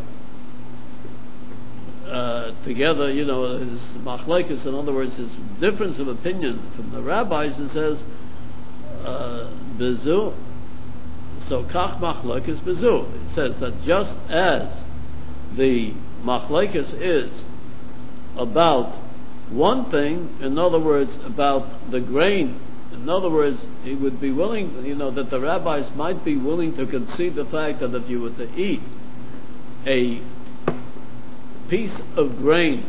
uh, together, you know, his machlekes, in other words, his difference of opinion from the rabbis, it says, uh, bezu. So kach machlekes bezu. It says that just as the machlekes is about one thing, in other words, about the grain, in other words, he would be willing, you know, that the rabbis might be willing to concede the fact that if you were to eat a piece of grain,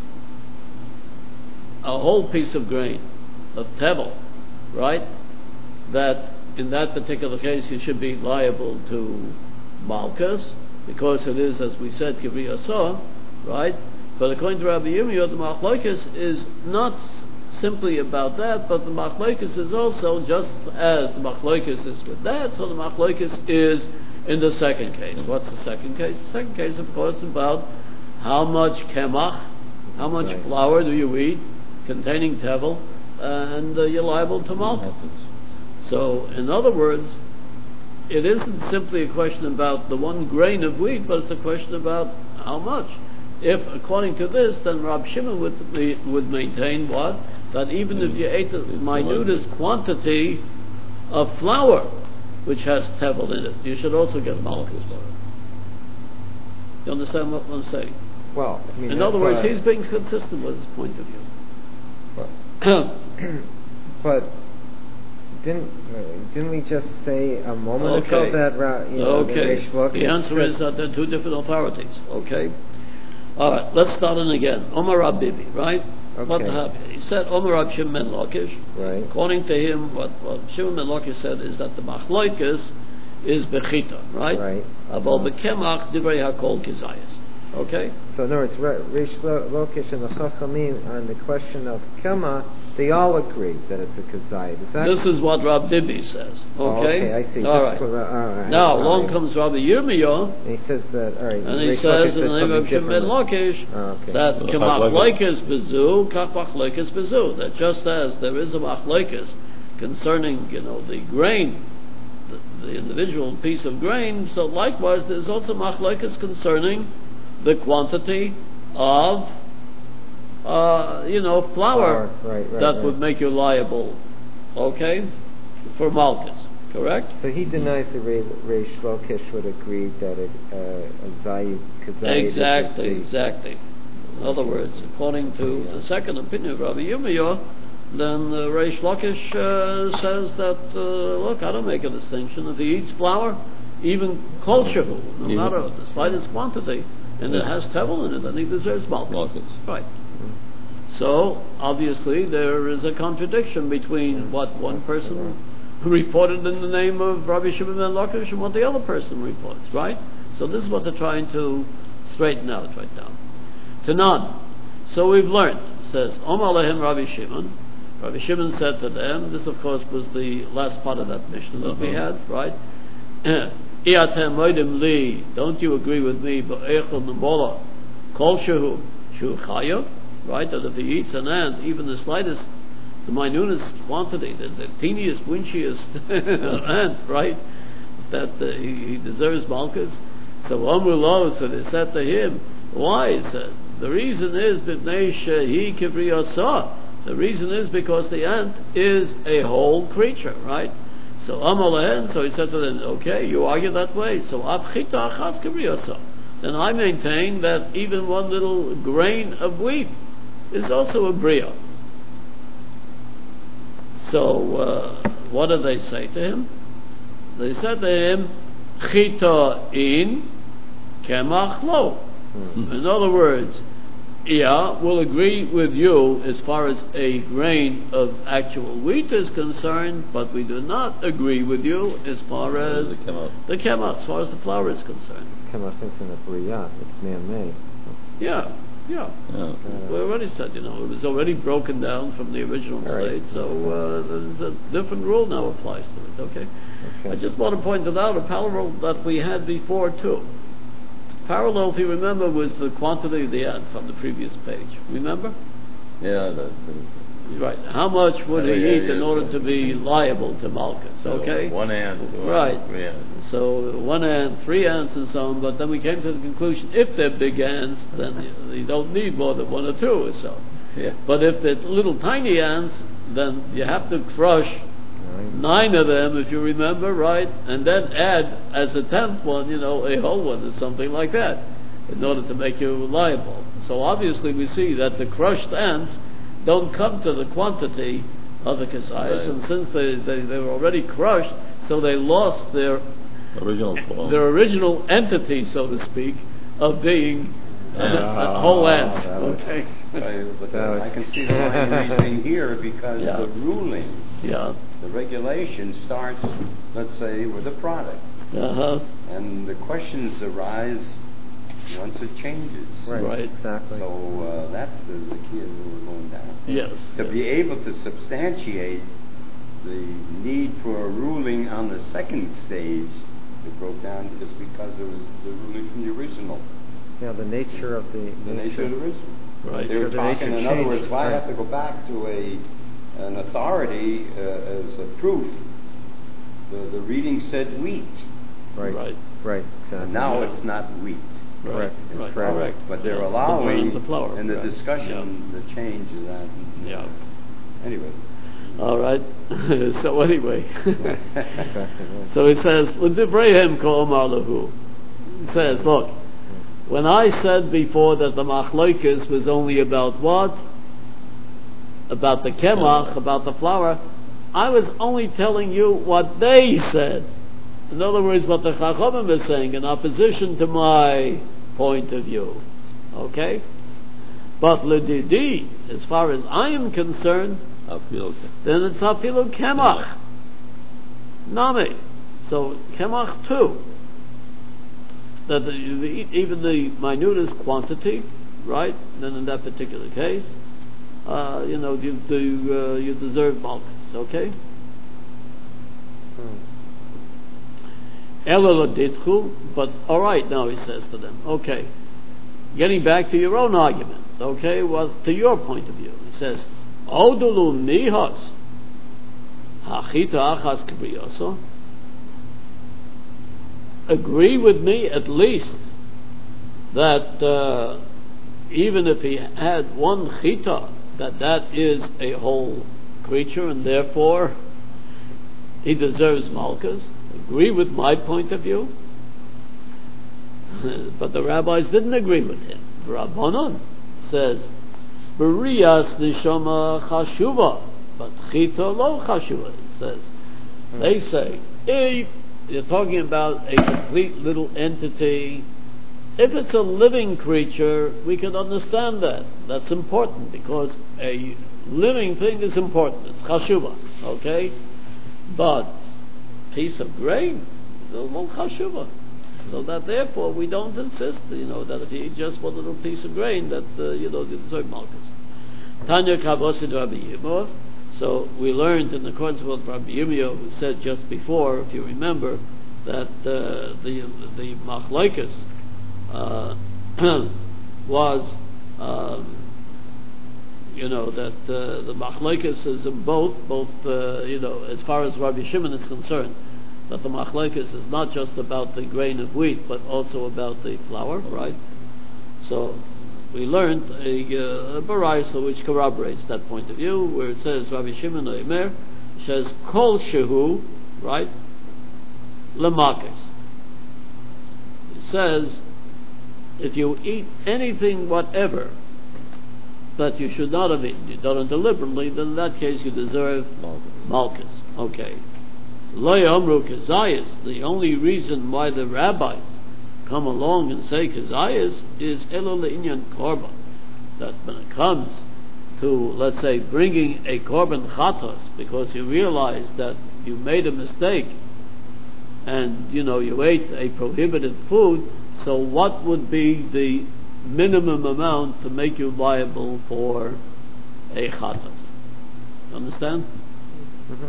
a whole piece of grain, of tevel, right, that in that particular case you should be liable to malchus, because it is, as we said, kivriyasah, right? But according to Rabbi Yirmiyah, the machlokes is not s- simply about that, but the machlokes is also just as the machlokes is with that, so the machlokes is in the second case. What's the second case? The second case, of course, about how much kemach, how much Right. flour do you eat containing tevel, and uh, you're liable to malchus. So, in other words, it isn't simply a question about the one grain of wheat, but it's a question about how much. If, according to this, then Rab Shimon would be, would maintain what? That even if you ate the minutest quantity of flour, which has tevel in it, you should also get malchus for it. You understand what I'm saying? Well, I mean, In that's other words, a- he's being consistent with his point of view. But didn't uh, didn't we just say a moment Okay. ago that Ra- you know, Okay. the Reish Lakish The answer is said- that there are two different authorities. Okay. All right. Let's start in again. Omar Rab Bibi, right? What Okay. happened? He said Omar Rab Shimon ben Lakish. Right. According to him, what, what Shimon ben Lakish said is that the machloikas is bechita, right? Right. Aval bekemach divrei hakol kizayis. Okay? So in other words, Re- Reish Lo- Lakish and the Chachamim on the question of Kema, they all agree that it's a Kazayit. Is that? This is what Rab Dibi says. Okay? Oh, okay, I see. All That's right. what, uh, all right. Now, all along right. comes Rabbi Yirmiyah, And he says that, all right. and he Reish says Lakish in the said name of something Shimon ben differently. Lakish Oh, okay. that Well, Kemachlekes bezu, Kapachlekes bezu. That just as there is a machlekes concerning, you know, the grain, the, the individual piece of grain, so likewise there's also machlekes concerning the quantity of, uh, you know, flour Flour, right, right, that right. would make you liable, okay, for malchus. Correct? So he denies that Re- Reish Lakish would agree that it, uh, a Zayid, Kazayid is Exactly, the- exactly. In other words, according to the second opinion of Rabbi Yirmiyah, then uh, Reish Lakish uh, says that, uh, look, I don't make a distinction. If he eats flour, even kol shehu, no Even- matter the slightest quantity, and it has tevel in it, then he deserves malchus. Malchus. Right. So, obviously, there is a contradiction between what one person reported in the name of Rabbi Shimon ben Lakish and what the other person reports, right? So this is what they're trying to straighten out right now. Tanan. So we've learned, says, Omar lehem Rabbi Shimon. Rabbi Shimon said to them, this of course was the last part of that mission that we had, right? Iatem moedim li, don't you agree with me, ba'echel nemola, kol shehu, shu chaya, right? That if he eats an ant, even the slightest, the minutest quantity, the, the teeniest, winchiest ant, right? That uh, he, he deserves malchus. So Amru lo, so they said to him, why? He said, the reason is b'nei shehi kivriyasah. The reason is because the ant is a whole creature, right? So Amar lehen, so he said to them, okay, you argue that way. So abchita achas kivriyasah. Then I maintain that even one little grain of wheat is also a bria. So, uh, what did they say to him? They said to him, chita in, kemach lo. Hmm. In other words, yeah, we'll agree with you as far as a grain of actual wheat is concerned, but we do not agree with you as far as They come out. the kemach, as far as the flour is concerned. Kemach isn't a B'riyah, it's man-made. Yeah, yeah. Yeah. We already said, you know, it was already broken down from the original Right. state, so uh, there's a different rule now applies to it, okay? Okay. I just want to point it out, a parallel that we had before too. Parallel, if you remember, was the quantity of the ants on the previous page. Remember? Yeah, that, Right. How much would Yeah, he yeah, eat in yeah. order to be liable to malchus, so okay? one ant, two Right. ants, three ants. So one ant, three ants and so on, but then we came to the conclusion, if they're big ants, then you, you don't need more than one or two or so. Yeah. But if they're little tiny ants, then you have to crush Nine. nine of them, if you remember, right? And then add, as a tenth one, you know, a whole one or something like that, in order to make you liable. So obviously we see that the crushed ants don't come to the quantity of the kasayas, Right. and since they, they, they were already crushed, so they lost their Original form. their original entity, so to speak, of being Yeah. whole ants. that was- Okay. But, but That uh, was- I can see the line of reasoning here because Yeah. the ruling, Yeah. the regulation starts, let's say, with a product. Uh-huh. And the questions arise once it changes. Right, Right. exactly. So uh, that's the, the key of where we're going down. Yes. To yes. be able to substantiate the need for a ruling on the second stage, it broke down just because it was the ruling from the original, Yeah, the nature of the... the nature of the original. Right. They were The talking, nature in other words, changed, if I right. have to go back to a an authority uh, as a proof, the, the reading said wheat, Right, Right. right, exactly. and now Yeah. it's not wheat. Right. Correct. Right. Correct. Correct. But they're Yes, the allowing grain, the flour. in the Right. discussion the change of that. Yeah. Anyway. All right. So anyway, Exactly, right. so he says, "L'divreihem ka'omar lahu." He says, "Look, when I said before that the machlokes was only about what? About the kemach, about the flour, I was only telling you what they said. In other words, what the Chachamim is saying in opposition to my point of view. Okay? But l'didi, as far as I am concerned, Apil. then it's afilu kemach. Nami. So kemach too. that the, the, even the minutest quantity, right? Then in that particular case, uh, you know, you do uh, you deserve malchus, okay? Ela ditchu, but all right, now he says to them, okay, getting back to your own argument, okay, well, to your point of view, he says, Odulu mihas hachita achas kibriyoso. Agree with me at least that uh, even if he had one chita, that that is a whole creature, and therefore he deserves malchus. Agree with my point of view. But the rabbis didn't agree with him. Rabbanon says, B'riyas nishama chashuva, but chita lo chashuva. It says, hmm. They say, if you're talking about a complete little entity, if it's a living creature, we can understand that. That's important, because a living thing is important. It's chashuva, okay? But piece of grain, no chashuva. So that therefore we don't insist, you know, that if you eat just one little piece of grain, that uh, you know you deserve malchus. Tanya Kavosid Rabbi Yirmiyah. So we learned in accordance with what Rabbi Yirmiyah who said just before, if you remember, that uh, the the machlokes uh, was, um, you know, that uh, the machlokes is in both, both uh, you know, as far as Rabbi Shimon is concerned, that the machlokes is not just about the grain of wheat, but also about the flour, right? So we learned a, uh, a baraisa which corroborates that point of view, where it says Rabbi Shimon Omer says kol shehu, right, lemakes. It says if you eat anything whatever that you should not have eaten, you've done it deliberately, then in that case you deserve malchus. Okay. Lo yomru kezayis. The only reason why the rabbis come along and say kezayis is elo le'inyan korban. That when it comes to, let's say, bringing a korban chatos, because you realize that you made a mistake and, you know, you ate a prohibited food, so what would be the minimum amount to make you liable for a chatos? Understand? Mm-hmm.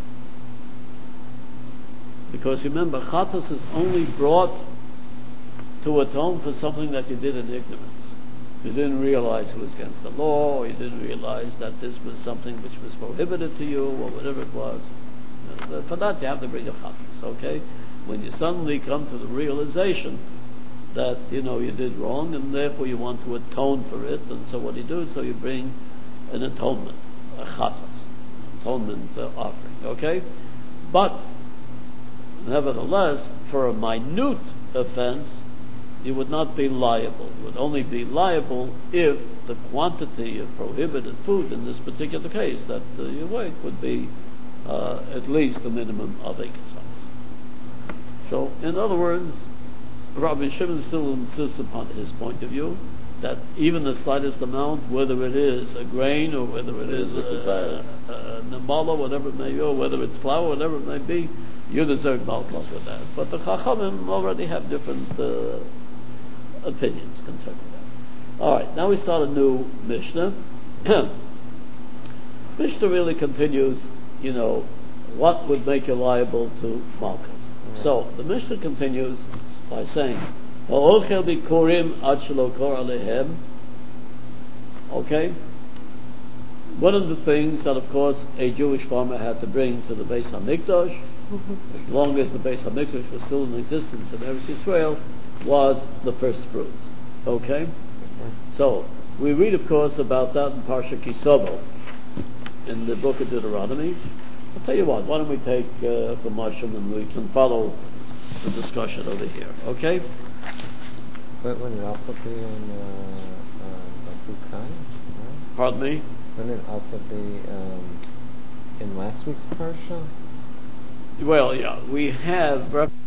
Because remember, chatos is only brought to atone for something that you did in ignorance. You didn't realize it was against the law, or you didn't realize that this was something which was prohibited to you, or whatever it was. For that you have to bring a chatos, okay? When you suddenly come to the realization that, you know, you did wrong, and therefore you want to atone for it, and so what do you do? So you bring an atonement, a chatos, atonement uh, offering, okay? But nevertheless, for a minute offense, you would not be liable. You would only be liable if the quantity of prohibited food in this particular case that uh, you ate would be uh, at least the minimum of a kesayis. So, in other words, Rabbi Shimon still insists upon his point of view that even the slightest amount, whether it is a grain or whether it is a, a, a namala, whatever it may be, or whether it's flour, whatever it may be, you deserve malchus for that. But the Chachamim already have different uh, opinions concerning that. All right, now we start a new Mishnah. Mishnah really continues, you know, what would make you liable to malchus. Mm-hmm. So the Mishnah continues by saying, "Ha'ochel bikurim ad shelo kor alehem." Okay. One of the things that, of course, a Jewish farmer had to bring to the Beis Hamikdash, as long as the Beis Hamikdash was still in existence in Eretz Yisrael, was the first fruits. Okay? So, we read, of course, about that in Parsha Kisovo, in the book of Deuteronomy. I'll tell you what, why don't we take uh, from Marshall and we can follow the discussion over here. Okay? But wouldn't it also be in uh, uh, Bukai? Right? Pardon me? Wouldn't it also be um, in last week's Parsha? Well, yeah, we have